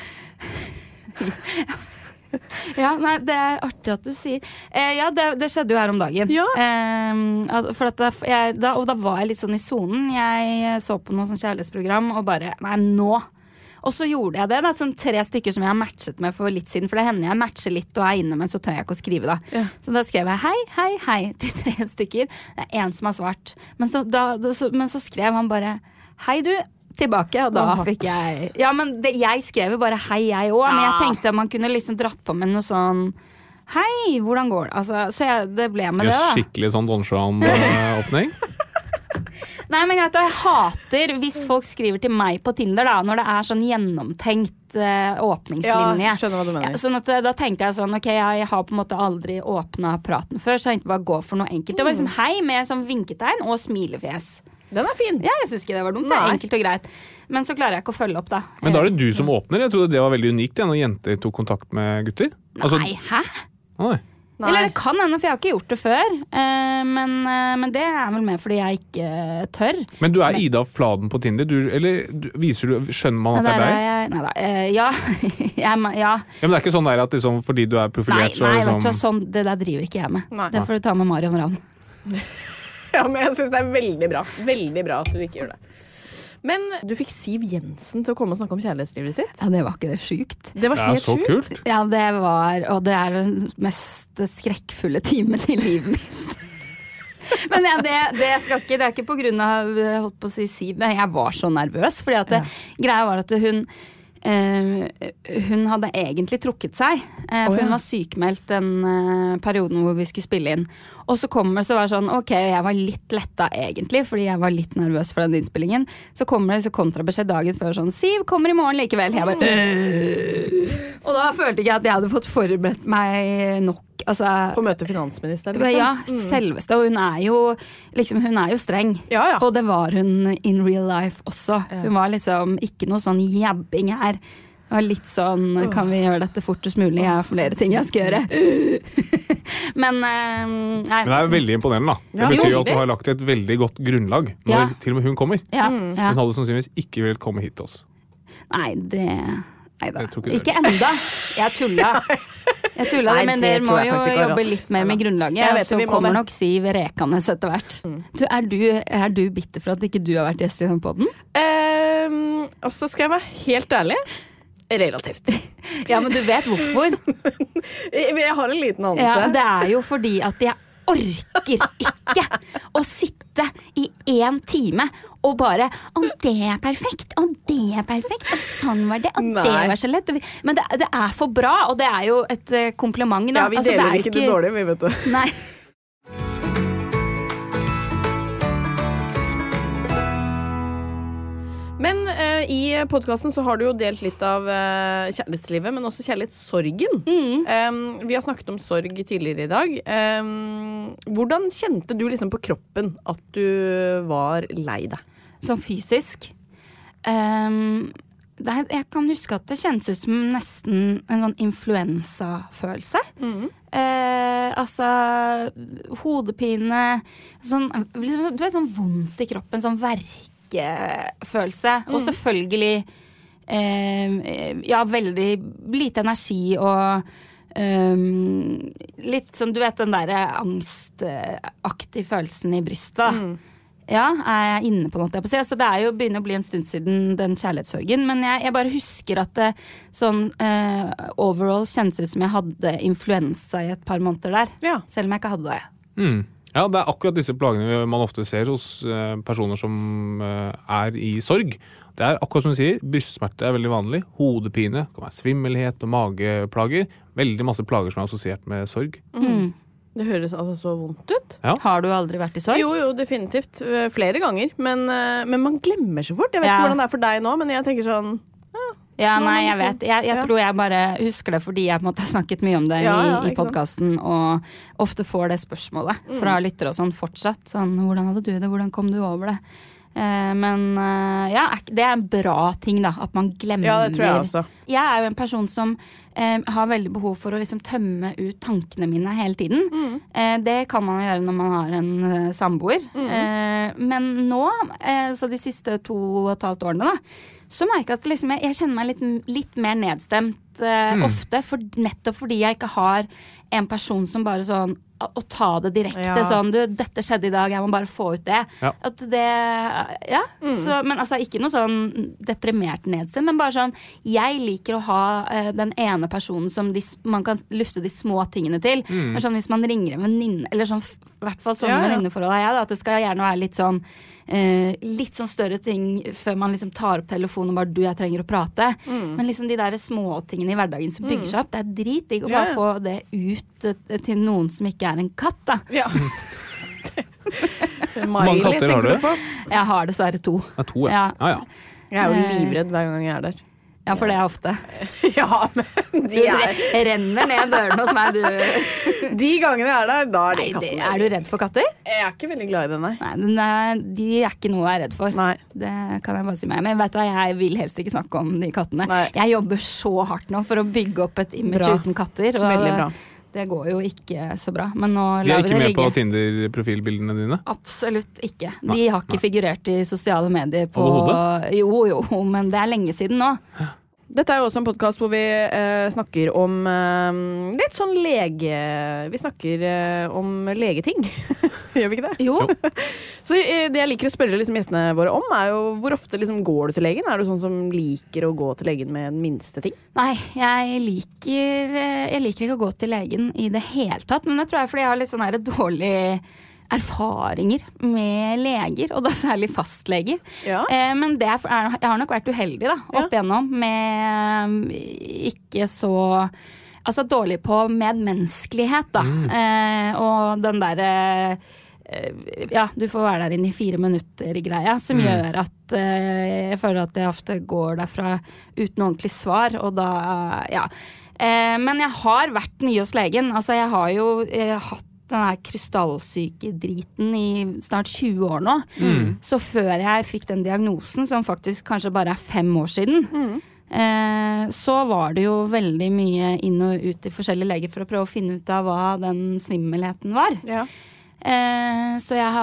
Ja, nei, det artig at du sier. Ja, det skjedde jo her om dagen. Ja. For at og da var jeg litt sånn i zonen. Jeg så på noe sånn kjærlighetsprogram og bare, nei, nå. Og så gjorde jeg det. Det sånn 3 stykker som jeg har matchet med for litt siden, for det hender jeg matcher litt og inne, men så tør jeg ikke å skrive da. Ja. Så da skrev jeg hei til 3 stykker. Det en som har svart. Men så skrev han bare, hei du, tilbake, og da fikk jeg. Ja, men jeg skrev jo bare hei, jeg òg, men jeg tenkte at man kunne liksom dratt på med noe sånn hei, hvordan går det? Altså, så det ble med det da. Skikkelig sånn Don Juan-åpning. Nei, men jeg hater hvis folk skriver til meg på Tinder da, når det sånn gjennomtenkt åpningslinje. Ja, skjønner hva du mener. Sånn at da tenkte jeg sånn, ok, jeg har på en måte aldri åpnet praten før, så jeg tenkte bare gå for noe enkelt. Det var liksom hei med sånn vinketegn og smilefjes. Den fin. Ja, jeg synes ikke det var dumt. Det enkelt og greit. Men så klarer jeg ikke å følge opp da. Men da det du som åpner. Jeg trodde det var veldig unikt når jenter tok kontakt med gutter. Nei, hæ? Nei. Eller det kan hende, for jeg har ikke gjort det før. Men det vel med fordi jeg ikke tør. Men du Ida Fladen på Tinder? Skjønner man at det deg? Nei, ja. Ja. Men det ikke sånn der at liksom, fordi du profilert Nei, liksom... vet du, sånn, det der driver ikke jeg med. Nei. Det får du ta med Marion Ravn. Ja, men jeg synes det veldig bra. Veldig bra at du ikke gjør det. Men du fikk Siv Jensen til å komme og snakke om kjærlighetslivet sitt. Ja, det var ikke det sjukt. Det var helt så sjukt. Kult. Ja, det var, og det den mest skrekkfulle timen i livet mitt. Men ja, det ikke på grunn av, holdt på å si Siv, men jeg var så nervøs, fordi at greia var at hun hadde egentlig trukket seg, for hun var sykmeldt den perioden hvor vi skulle spille inn. Og så var det sånn, ok, jeg var litt letta egentlig, fordi jeg var litt nervøs for den innspillingen. Så kommer det så kontrabeskjed dagen før sånn, Siv kommer i morgen likevel. Jeg bare, og da følte jeg at jeg hadde fått forberedt meg nok. Altså, på møte finansministeren, liksom. Ja, selveste. Og hun jo streng. Ja. Og det var hun in real life også. Hun var liksom ikke noe sånn jabbing her. Det var litt sånn, kan vi gjøre dette fortest mulig? Jeg har flere ting jeg skal gjøre. Men nei. Men det veldig imponerende da. Det betyr jo at du har lagt et veldig godt grunnlag når til og med hun kommer. Hun hadde sannsynligvis ikke villet komme hit til oss. Nei, Neida. Ikke enda. Jeg tulla. Nei, men dere må jo jobbe litt mer med grunnlaget, så kommer nok Siv rekende etter hvert. Er du bitter for at ikke du har vært gjest i den podden? Altså, skal jeg være helt ærlig? Relativt. Ja, men du vet hvorfor? Jeg har en liten anelse. Ja, det jo fordi at jeg orker ikke å sitte i 1 time og bare, det perfekt, og det perfekt, og sånn var det, og det var så lett. Men det for bra, og det jo et kompliment. Da. Ja, vi deler ikke det dårlig, vi vet du. Nei. Men i podcasten så har du jo delt litt av kjærlighetslivet, men også kjærlighetssorgen. Vi har snakket om sorg tidligere i dag. Hvordan kjente du liksom på kroppen at du var lei deg? Sånn fysisk? Jeg kan huske at det kjennes ut som nesten en sånn influensafølelse. Altså hodepine, sånn, du vet, sånn vondt i kroppen, sånn følelse. Og selvfølgelig veldig lite energi og litt sånn, du vet, den der angstaktige følelsen i brystet. Ja, jeg inne på noe på å si. Så det jo begynner å bli en stund siden den kjærlighetssorgen, men jeg bare husker at det sånn overall kjennes ut som jeg hadde influensa i et par måneder der, selv om jeg ikke hadde det. Ja, det akkurat disse plagene man ofte ser hos personer som i sorg. Det akkurat som du sier, brystsmerte veldig vanlig, hodepine, kan være svimmelhet og mageplager. Veldig masse plager som assosiert med sorg. Det høres altså så vondt ut. Ja. Har du aldri vært i sorg? Jo, definitivt. Flere ganger. Men man glemmer så fort. Jeg vet ikke hvordan det for deg nå, men jeg tenker sånn... Ja, nei, jeg vet. Jeg tror jeg bare husker det fordi jeg på en måte har snakket mye om det i podcasten, og ofte får det spørsmålet fra lyttere og sånn fortsatt. Sånn, hvordan hadde du det? Hvordan kom du over det? Men det en bra ting da, at man glemmer. Ja, det tror jeg også. Jeg jo en person som har veldig behov for å liksom tømme ut tankene mine hele tiden. Det kan man gjøre når man har en samboer. Men nå, så de siste 2,5 årene da, så merker jeg at liksom jeg kjenner meg litt mer nedstemt ofte, nettopp fordi jeg ikke har en person som bare sånn å ta det direkte, sånn, dette skjedde i dag, jeg må bare få ut det. Ja. At det, så, men altså ikke noe sånn deprimert nedsted, men bare sånn, jeg liker å ha den ene personen som man kan lufte de små tingene til. Det er sånn hvis man ringer en venninne, eller sånn, i hvert fall sånn venninneforhold har jeg da, at det skal gjerne være litt sånn større ting før man liksom tar opp telefonen og bare jeg trenger å prate. Men liksom de der små tingene i hverdagen som bygger seg opp, det er dritdigg å bare få det ut til noen som ikke er en katt da. Ja. Mange katter har du? Jeg har dessverre 2. 2, ja. Jeg er jo livredd hver gang jeg er der. Ja, for det er ofte. Ja, men de renner ned dørene hos meg, du. De gangene jeg er der, da er det katten. Er du redd for katter? Jeg er ikke veldig glad i det, nei. De er ikke noe jeg er redd for. Nei. Det kan jeg bare si meg. Men vet du hva, jeg vil helst ikke snakke om de kattene. Nei. Jeg jobber så hardt nå for å bygge opp et image uten katter. Og veldig bra. Det går jo ikke så bra. Men nå de er ikke med på Tinder-profilbildene dine? Absolutt ikke. De har ikke figurert i sosiale medier på... Overhodet? Jo, men det er lenge siden nå. Dette er jo også en podcast hvor vi snakker om litt sånn vi snakker om legeting. Gjør vi ikke det? Jo. Så det jeg liker å spørre liksom gjestene våre om er jo hvor ofte liksom går du til legen? Er du sånn som liker å gå til legen med den minste ting? Nei, jeg liker ikke å gå til legen i det hele tatt, men det tror jeg fordi jeg har litt sånn her dårlig erfaringer med leger, og da særlig fastleger. Ja. Men jeg har nok vært uheldig da, opp igjennom med ikke så dårlig på medmenneskelighet da. Og den der du får være der inne i 4 minutter i greia, som gjør at jeg føler at jeg ofte går derfra uten ordentlig svar, og da, men jeg har vært mye hos legen. Jeg har jo hatt den her krystallsyke-driten i snart 20 år nå. Så før jeg fikk den diagnosen, som faktisk kanskje bare er 5 år siden, så var det jo veldig mye inn og ut i forskjellige leger for å prøve å finne ut av hva den svimmelheten var. Ja. Så jeg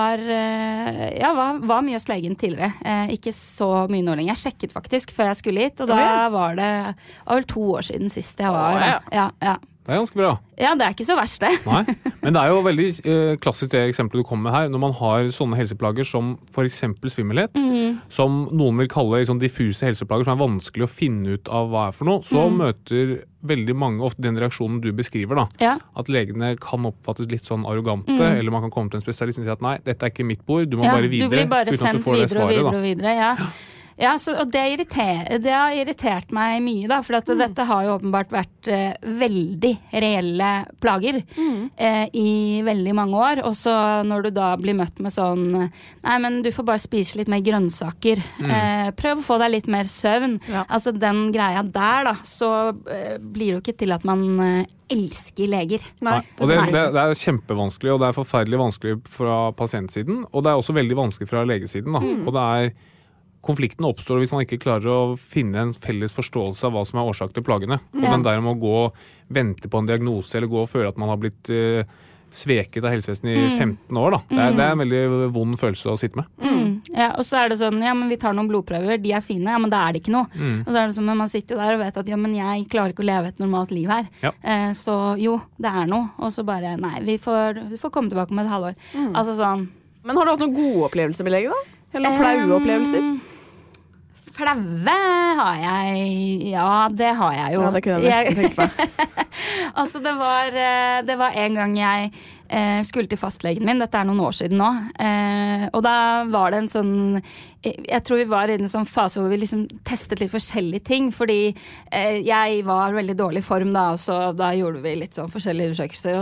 har var mye hos legen tidligere. Ikke så mye nå lenger. Jeg sjekket faktisk før jeg skulle hit, og da var det vel 2 år siden sist jeg var. Ja. Det er ganske bra. Ja, det er ikke så verst det. Nei, men det er jo veldig klassisk det eksempelet du kommer med her, når man har sånne helseplager som for eksempel svimmelhet, som noen vil kalle sånn diffuse helseplager, som er vanskelig å finne ut av hva er for noe, så møter veldig mange ofte den reaksjonen du beskriver da. Ja. At legene kan oppfattes litt sånn arrogante, eller man kan komme til en spesialist og si at nei, dette er ikke mitt bord, du må bare videre, du blir bare uten at du får det svaret da. Videre, ja. Ja, og det har irritert meg mye da, for at dette har jo åpenbart vært veldig reelle plager i veldig mange år, og så når du da blir møtt med sånn, nei, men du får bare spise litt mer grønnsaker, prøv å få deg litt mer søvn, den greia der da, så blir det jo ikke til at man elsker leger. Nei, og det er kjempevanskelig, og det er forferdelig vanskelig fra pasientsiden, og det er også veldig vanskelig fra legesiden da, og det er konflikten oppstår hvis man ikke klarer å finne en felles forståelse av hva som er årsak til plagene. Og den der med å gå og vente på en diagnose, eller gå og føle at man har blitt sveket av helsevesenet i 15 år. Da. Det er en veldig vond følelse å sitte med. Ja, og så er det sånn, ja, men vi tar noen blodprøver, de er fine, ja, men da er det ikke noe. Og så er det sånn, men man sitter jo der og vet at, ja, men jeg klarer ikke å leve et normalt liv her. Ja. Så jo, det er noe. Og så bare, nei, vi får komme tilbake om et halvår. Altså sånn. Men har du hatt noen gode opplevelser med lege da? Eller noen flaue opplevelser? Flaue har jeg, ja, det har jeg jo. Ja, det kunne jeg nesten tenke på. Altså, det var en gang jeg skulle til fastlegen min, dette er noen år siden nå, og da var det en sånn, jeg tror vi var i en sånn fase hvor vi liksom testet litt forskjellige ting, fordi jeg var veldig dårlig i form da, og så da gjorde vi litt sånn forskjellige undersøkelser,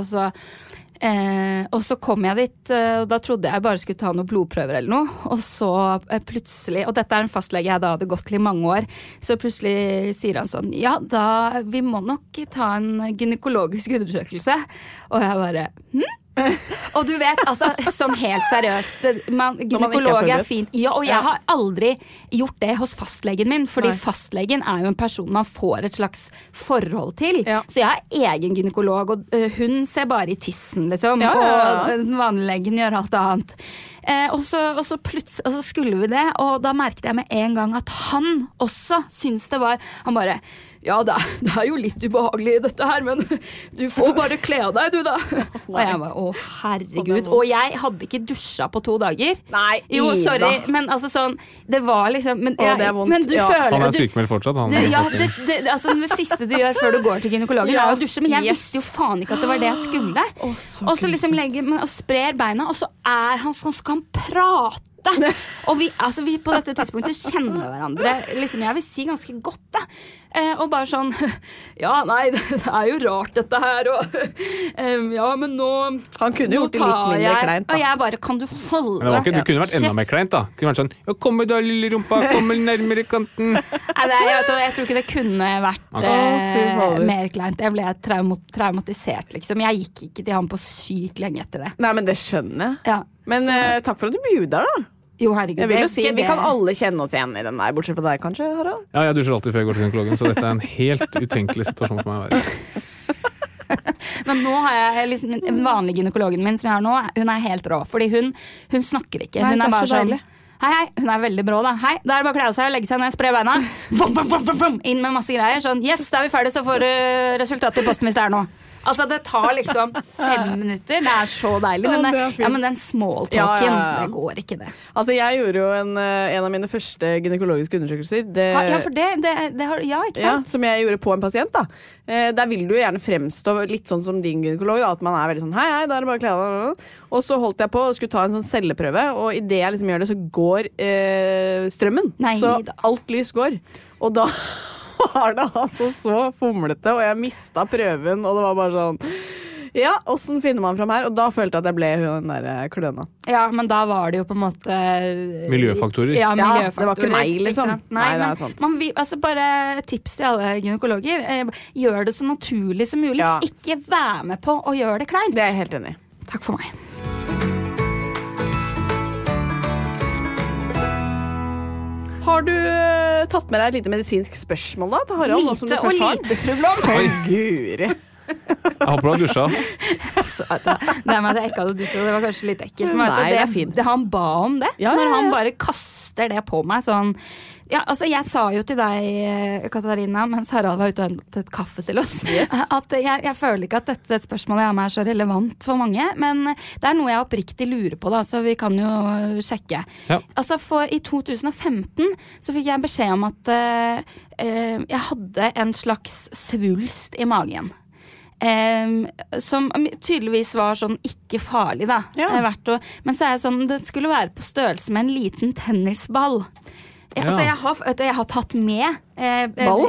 og så kom jeg dit, og da trodde jeg bare skulle ta noen blodprøver eller noe, og så plutselig, og dette er en fastlege jeg da hadde gått til i mange år, så plutselig sier han sånn, ja, vi må nok ta en gynekologisk undersøkelse, og jeg bare, Og du vet, altså, sånn helt seriøst, gynekolog er fint. Ja, og jeg har aldri gjort det hos fastlegen min, fordi fastlegen er jo en person man får et slags forhold til. Ja. Så jeg har egen gynekolog, og hun ser bare i tissen, liksom, og vanlegen gjør alt annet. Og så plutselig og så skulle vi det, og da merket jeg med en gang at han også syntes det var, han bare, ja, det er jo litt ubehagelig dette her, men du får bare kle av deg, du da. Og jeg bare, å herregud. Og jeg hadde ikke dusja på 2 dager. Nei, jo, sorry, men altså sånn, det var liksom, men, det er vondt. Men du føler... Han sykemeldt fortsatt, han. Altså, det siste du gjør før du går til gynekologen er å dusje, men jeg visste jo faen ikke at det var det jeg skulle. Og så liksom legger man og sprer beina, og så er han sånn, skal han prate. Og vi på dette tidspunktet kjenner hverandre liksom, jeg vil si ganske godt det. Og bare sånn ja, nei, det er jo rart dette her og, ja, men nå han kunne gjort det litt mindre kleint da. Og jeg bare, kan du holde det kunne vært enda mer kleint da. Det kunne vært sånn, ja, kom da lille rumpa, kom nærmere kanten. Jeg tror ikke det kunne vært mer kleint. Jeg ble traumatisert liksom. Jeg gikk ikke til ham på sykt lenge etter det. Nei, men det skjønner jeg. Ja, men takk for at du bjuder da. Jo, herregud. Jeg vil jo si, vi kan alle kjenne oss igjen i den der, bortsett fra deg kanskje, Harald? Ja, jeg dusjer alltid før jeg går til gynekologen, så dette er en helt utenkelig situasjon for meg å være. Men nå har jeg liksom, en vanlig gynekologen min som jeg har nå, hun er helt rå, fordi hun snakker ikke. Hun er bare sånn, hei, hun er veldig brå da. Hei, da er det bare å kle av seg og legge seg ned, spre beina. Inn med masse greier, sånn, yes, da er vi ferdig, så får du resultatet i posten hvis det er noe. Altså, det tar liksom 5 minutter. Det er så deilig. Men den smalltalken, det går ikke det. Altså, jeg gjorde jo en av mine første gynekologiske undersøkelser. Ja, for det har ja, ikke sant? Ja, som jeg gjorde på en pasient, da. Der vil du jo gjerne fremstå litt sånn som din gynekolog, da, at man er veldig sånn, hei, da er det bare å kle av. Og så holdt jeg på og skulle ta en sånn celleprøve, og i det jeg liksom gjør det, så går strømmen. Nei, så da. alt lys går. Og da var det altså så fomlete, og jeg mistet prøven, og det var bare sånn, ja, hvordan finner man frem her? Og da følte jeg at jeg ble hun der kløna. Ja, men da var det jo på en måte Miljøfaktorer. Ja, miljøfaktorer. Det var ikke meg, liksom. Nei, det er sant. Altså bare tips til alle gynekologer. Gjør det så naturlig som mulig. Ja. Ikke vær med på å gjøre det kleint. Det er jeg helt enig i. Takk for meg. Har du tatt med deg et lite medisinsk spørsmål da, til Harald? Lite og lite, fru Blom. Oi, guri. Jeg håper du har dusja. Det med at jeg ikke hadde dusja, det var kanskje litt ekkelt. Men Nei, det er fint. Han ba om det, Ja. når han bare kaster det på meg sånn. Ja, altså jeg sa jo til deg, Katarina, mens Harald var ute og hentet kaffe til oss, at jeg føler ikke at dette spørsmålet jeg har med er så relevant for mange, men det er noe jeg oppriktig lurer på da, så vi kan jo sjekke. Ja. Altså i 2015 så fikk jeg beskjed om at jeg hadde en slags svulst i magen. Som tydeligvis var sånn ikke farlig da. Ja. Men så er det sånn, det skulle være på størrelse med en liten tennisball. Altså jeg har tatt med Ball?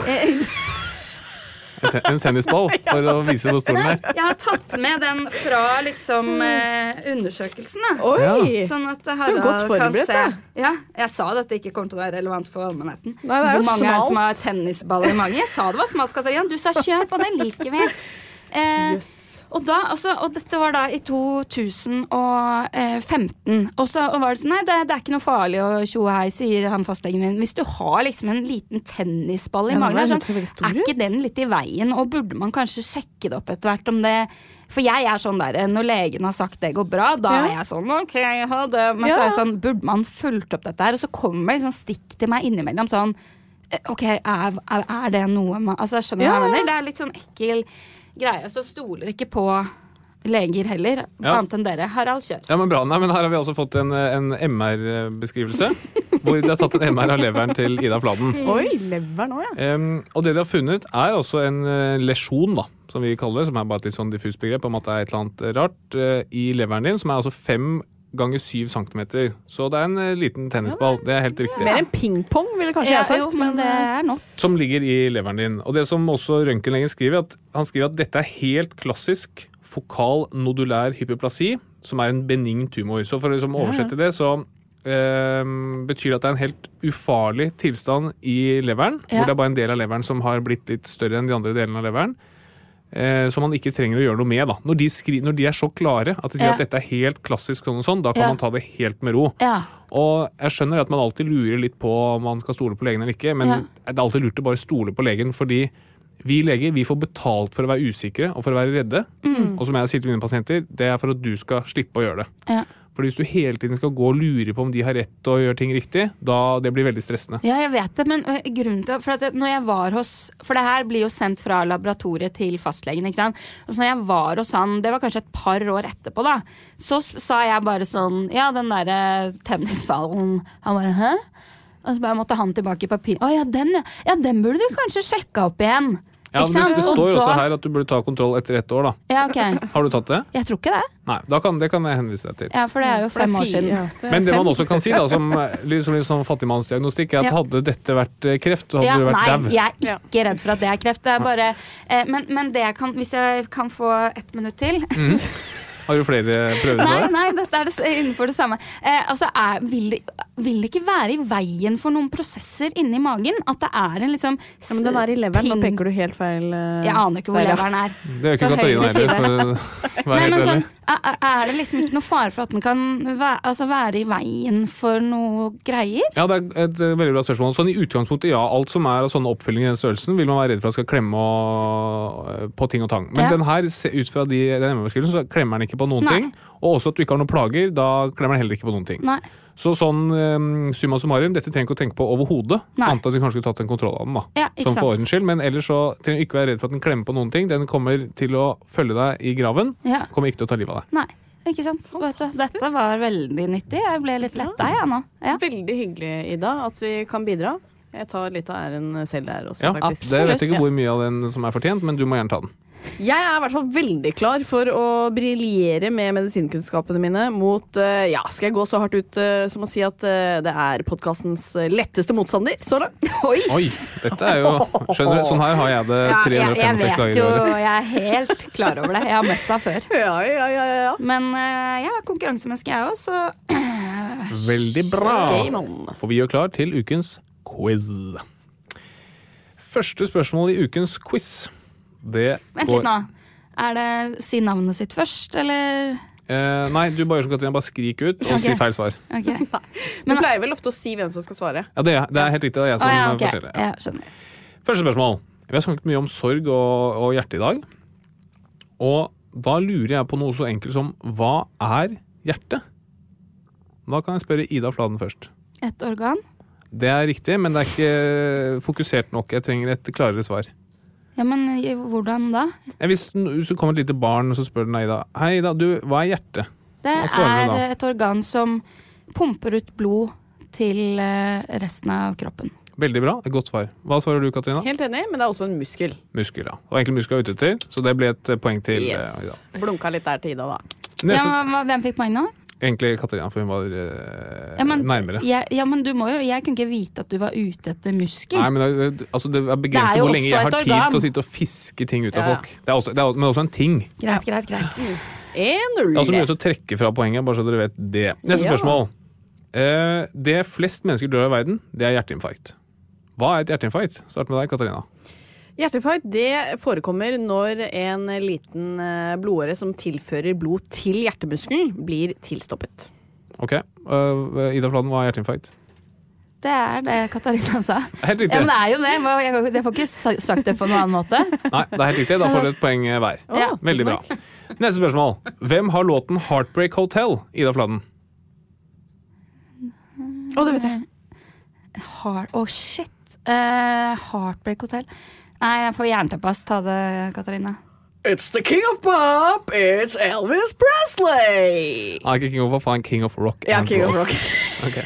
En tennisball, for å vise hvor stor den er. Jeg har tatt med den fra liksom undersøkelsen da. Oi! Sånn at Harald godt forberedt, kan se. Ja, jeg sa at dette ikke kommer til å være relevant for allmennheten. Nei, det er jo hvor mange er det som smalt. har tennisballer i magen? Jeg sa det var smalt, Katarina. Du sa kjør på det likevel. Yes. Og dette var da i 2015. Og så var det sånn, nei, det er ikke noe farlig å tjo hei, sier han fastlegen min. Hvis du har liksom en liten tennisball i magen, er ikke den litt i veien? Og burde man kanskje sjekke det opp etter hvert om det... For jeg er sånn der, når legen har sagt det går bra, da er jeg sånn, ok, ha det. Men så er jeg sånn, burde man fulgt opp dette her? Og så kommer det liksom stikk til meg innimellom sånn, ok, er det noe man... Altså, skjønner du hva jeg mener? Det er litt sånn ekkel... greie, så stoler ikke på leger heller, annet enn dere. Harald, kjør. Ja, men bra. Nei, men her har vi også fått en MR-beskrivelse, hvor de har tatt en MR av leveren til Ida Fladen. Oi, leveren også, ja. Og det de har funnet er også en lesjon, da, som vi kaller det, som er bare et litt sånn diffus begrep om at det er et eller annet rart i leveren din, som er altså 5 ganger 7 centimeter. Så det er en liten tennisball. Det er helt riktig. Mer enn pingpong, ville kanskje jeg sagt. Jo, men det er nok. Som ligger i leveren din. Og det som også røntgenlegen skriver, han skriver at dette er helt klassisk fokal nodulær hyperplasi, som er en benign tumor. Så for å liksom oversette det, så betyr det at det er en helt ufarlig tilstand i leveren, hvor det er bare en del av leveren som har blitt litt større enn de andre delene av leveren. Som man ikke trenger å gjøre noe med da. Når de er så klare at de sier at dette er helt klassisk sånn, da kan man ta det helt med ro. Og jeg skjønner at man alltid lurer litt på om man skal stole på legen eller ikke, men det er alltid lurt å bare stole på legen, fordi vi leger, vi får betalt for å være usikre og for å være redde. Og som jeg sier til mine pasienter, det er for at du skal slippe å gjøre det. Fordi hvis du hele tiden skal gå og lure på om de har rett og gjøre ting riktig, da det blir veldig stressende. Ja, jeg vet det, men grunnen til for at når jeg var hos, for det her blir jo sendt fra laboratoriet til fastlegen, ikke sant? Og så når jeg var hos han, det var kanskje et par år etterpå da, så sa jeg bare sånn, ja, den der tennisballen, han bare, hæ? Og så bare måtte han tilbake i papir. Å ja, den burde du kanskje sjekke opp igjen. Ja, men det står jo også her at du burde ta kontroll etter 1 år da. Ja, ok. Har du tatt det? Jeg tror ikke det. Nei, det kan jeg henvise deg til. Ja, for det er jo 5 år siden. Ja, Men det man også kan si da, som liksom fattigmannsdiagnostikk, er at hadde dette vært kreft, så hadde du vært dau. Nei, jeg er ikke redd for at det er kreft. Det er bare, men det jeg kan, hvis jeg kan få 1 minutt til... Har du flere prøvesvar? Nei, dette er innenfor det samme. Altså, vil det ikke være i veien for noen prosesser inni magen? At det er en liksom... Ja, men den er i leveren, nå peker du helt feil. Jeg aner ikke hvor leveren er. Det gjør ikke Katarina heller, for å være helt ærlig. Er det liksom ikke noe fare for at den kan være i veien for noe greier? Ja, det er et veldig bra spørsmål. Sånn i utgangspunktet, ja, alt som er av sånne oppfyllinger i den størrelsen, vil man være redd for at skal klemme på ting og tang. Men den her, ut fra den MR-beskrivelsen, så klemmer den ikke på noen ting. Og også at du ikke har noen plager, da klemmer den heller ikke på noen ting. Nei. Så sånn summa summarum, dette trenger ikke å tenke på overhodet. Annet at vi kanskje skulle tatt en kontroll av den da. Ja, ikke sånn for ordens skyld, men ellers så trenger du ikke være redd for at den klemmer på noen ting. Den kommer til å følge deg i graven, kommer ikke til å ta livet av deg. Nei, ikke sant. Dette var veldig nyttig. Jeg ble litt letta jeg nå. Ja. Veldig hyggelig, Ida, at vi kan bidra. Jeg tar litt av æren selv der også, faktisk. Det vet jeg ikke hvor mye av den som er fortjent, men du må gjerne ta den. Jeg er i hvert fall veldig klar for å briljere med medisinkunnskapene mine mot, skal jeg gå så hardt ut som å si at det er podcastens letteste motstander, så langt. Oi, dette er jo, skjønner du, sånn her har jeg det 305-6 dager i året. Jeg er helt klar over det, jeg har møtt deg før. Ja. Men jeg er konkurransemenneske jeg også, så... Veldig bra, Game on. for vi gjør klar til ukens quiz. Første spørsmål i ukens quiz. Vent litt nå. Er det si navnet sitt først, eller? Nei, du bare gjør som Katrina, bare skrik ut og si feil svar. Okay. Du pleier vel ofte å si hvem som skal svare? Ja, det er helt riktig, det er jeg som forteller. Ja, skjønner. Første spørsmål. Vi har snakket mye om sorg og hjerte i dag. Og da lurer jeg på noe så enkelt som, hva er hjerte? Da kan jeg spørre Ida Fladen først. Et organ? Det er riktig, men det er ikke fokusert nok. Jeg trenger et klarere svar. Ja, men hvordan da? Hvis det kommer et lite barn, og så spør den Ida, hei Ida, hva er hjerte? Det er et organ som pumper ut blod til resten av kroppen. Veldig bra, et godt svar. Hva svarer du, Katrina? Helt enig, men det er også en muskel. Muskel, ja. Og egentlig muskel er ute til, så det ble et poeng til Ida. Blunka litt der til Ida da. Hvem fikk poeng nå? Egentlig Katarina, for hun var nærmere. Men du må jo, jeg kunne ikke vite at du var ute etter muskel. Nei, men det er begrenset hvor lenge jeg har tid til å sitte og fiske ting ut av folk. Det er også en ting. Greit. Det er også mye til å trekke fra poenget, bare så dere vet det. Neste spørsmål. Det flest mennesker dør i verden, det er hjerteinfarkt. Hva er et hjerteinfarkt? Start med deg, Katarina. Hjerteinfarkt det forekommer når en liten blodåre som tilfører blod til hjertemuskelen blir tilstoppet. Ok, Ida Fladen, hva er hjerteinfarkt? Det er det Katarina sa. Helt riktig. Ja, men det er jo det. Jeg får ikke sagt det på noen annen måte. Nei, det er helt riktig. Da får du et poeng hver. Veldig bra. Neste spørsmål. Hvem har låten Heartbreak Hotel, Ida Fladen? Det vet jeg. Shit. Heartbreak Hotel. Nei, jeg får jerntepass. Ta det, Katarina. It's the king of pop, it's Elvis Presley! Han er ikke king of pop, han er king of rock. Ja, king of rock. Ok.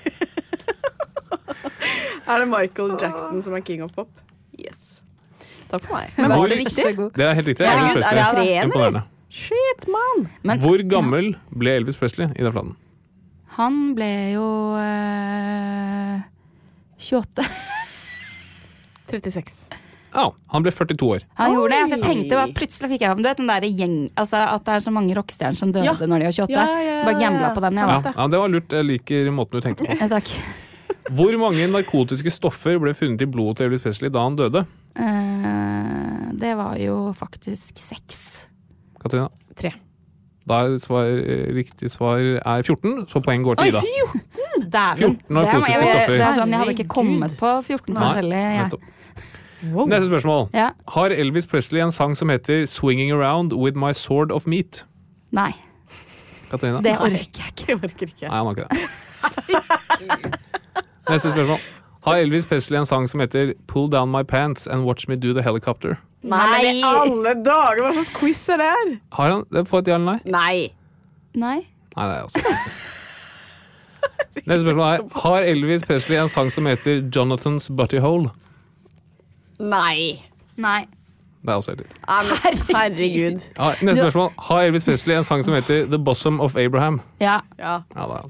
Er det Michael Jackson som er king of pop? Yes. Takk for meg. Men var det riktig? Det er helt riktig. Herregud, Elvis er Presley. det Imponerende. Shit, man! Hvor gammel ble Elvis Presley, Ida Fladen? Han ble jo 28. 36. Ja, han ble 42 år. Han gjorde det, for jeg tenkte plutselig fikk jeg om det, den der gjeng, altså at det er så mange rockestjerner som døde når de var 28. Bare gambla på den. Ja, det var lurt. Jeg liker måten du tenkte på. Takk. Hvor mange narkotiske stoffer ble funnet i blodet til Elvis Presley da han døde? Det var jo faktisk 6. Katarina? 3. Da riktig svar er 14, så poeng går til Ida. 14 narkotiske stoffer. Det er sånn, jeg hadde ikke kommet på 14 forskjellige. Wow. Neste spørsmål. Ja. Har Elvis Presley en sang som heter Swinging Around With My Sword of Meat? Nei. Katarina? Det orker jeg ikke. Jeg orker ikke. Nei, han har ikke det. Neste spørsmål. Har Elvis Presley en sang som heter Pull Down My Pants and Watch Me Do The Helicopter? Nei, men i alle dager, hva slags quiz er det her? Har han det? Få et ja eller nei? Nei. Nei. Nei, det er også. Neste spørsmål er, har Elvis Presley en sang som heter Jonathan's Buttyhole? Nei. Nei. Det er også helt litt. Herregud. Ja, neste spørsmål. Har Elvis Presley en sang som heter The Bosom of Abraham? Ja. Ja. Ja, det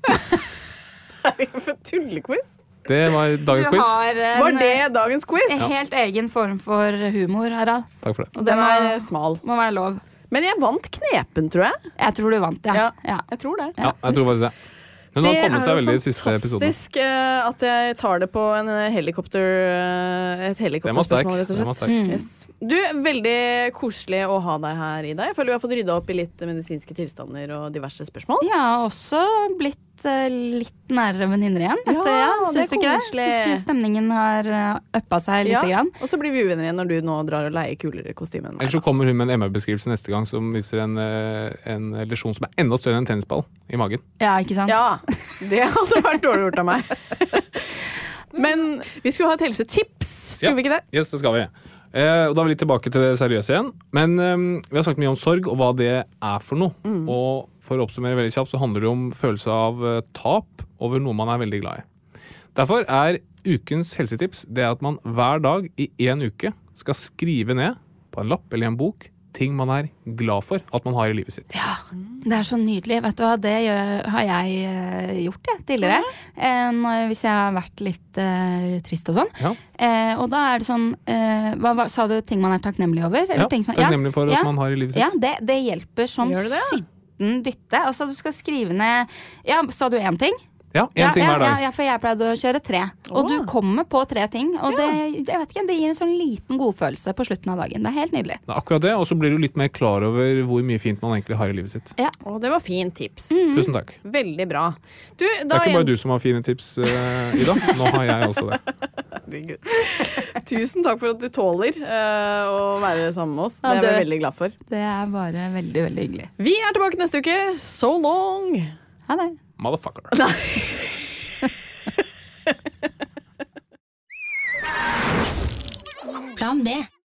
For tullequiz. Det var dagens Du quiz. har Var det dagens quiz? en helt egen form for humor, Harald. Takk for det. Og det Den må, er smal. må være lov. Men jeg vant knepen, tror jeg. Jeg tror du vant, ja. Jeg tror det. Ja, jeg tror faktisk det. Hun har kommet seg veldig i siste episoden. Det er fantastisk at jeg tar det på en helikopter, et Den var sterk. helikopterspørsmål, rett og Den var slett. sterk. Yes. Du, veldig koselig å ha deg her, Ida. Jeg føler vi har fått rydda opp i litt medisinske tilstander og diverse spørsmål. Jeg har også blitt litt nærere venninner igjen. Ja, det Syns er du ikke det? koselig. Husker stemningen har uppa seg litt. Grann. Og så blir vi uvenner igjen når du nå drar og leier kulere kostyme enn meg. Ellers så kommer hun med en MR-beskrivelse neste gang som viser en lesjon som er enda større enn en tennisball i magen. Ja, ikke sant? Ja, det hadde vært dårlig gjort av meg. Men vi skulle ha et helsetips, skulle vi ikke det? Yes, det skal vi. Og da er vi litt tilbake til det seriøse igjen. Men vi har snakket mye om sorg og hva det er for noe. Og for å oppsummere veldig kjapt så handler det om følelse av tap over noe man er veldig glad i. Derfor er ukens helsetips det at man hver dag i 1 uke skal skrive ned på en lapp eller i en bok ting man er glad for at man har i livet sitt. Det er så nydelig. Vet du hva, det har jeg gjort tidligere. Hvis jeg har vært litt trist og sånn. Ja. Og da er det sånn hva sa du, ting man er takknemlig over? Eller Ja, ting som, takknemlig for at man har i livet sitt. Ja, det hjelper som Gjør det det, ja? 17 dytte. Altså du skal skrive ned. Ja, sa du én ting? Ja, en ting hver dag. Ja, for jeg pleide å kjøre 3. Og du kommer på 3 ting. Og jeg vet ikke, det gir en sånn liten godfølelse på slutten av dagen. Det er helt nydelig. Det er akkurat det, og så blir du litt mer klar over hvor mye fint man egentlig har i livet sitt. Og det var fint tips. Tusen takk. Veldig bra. Du, Det da er ikke bare du som har fine tips, Ida. Nå har jeg også det. Herregud. Tusen takk for at du tåler å være sammen med oss. Det Ja, er vi det- veldig glad for. Det er bare veldig, veldig hyggelig. Vi er tilbake neste uke. So long! Ha det. Motherfucker. Plan B.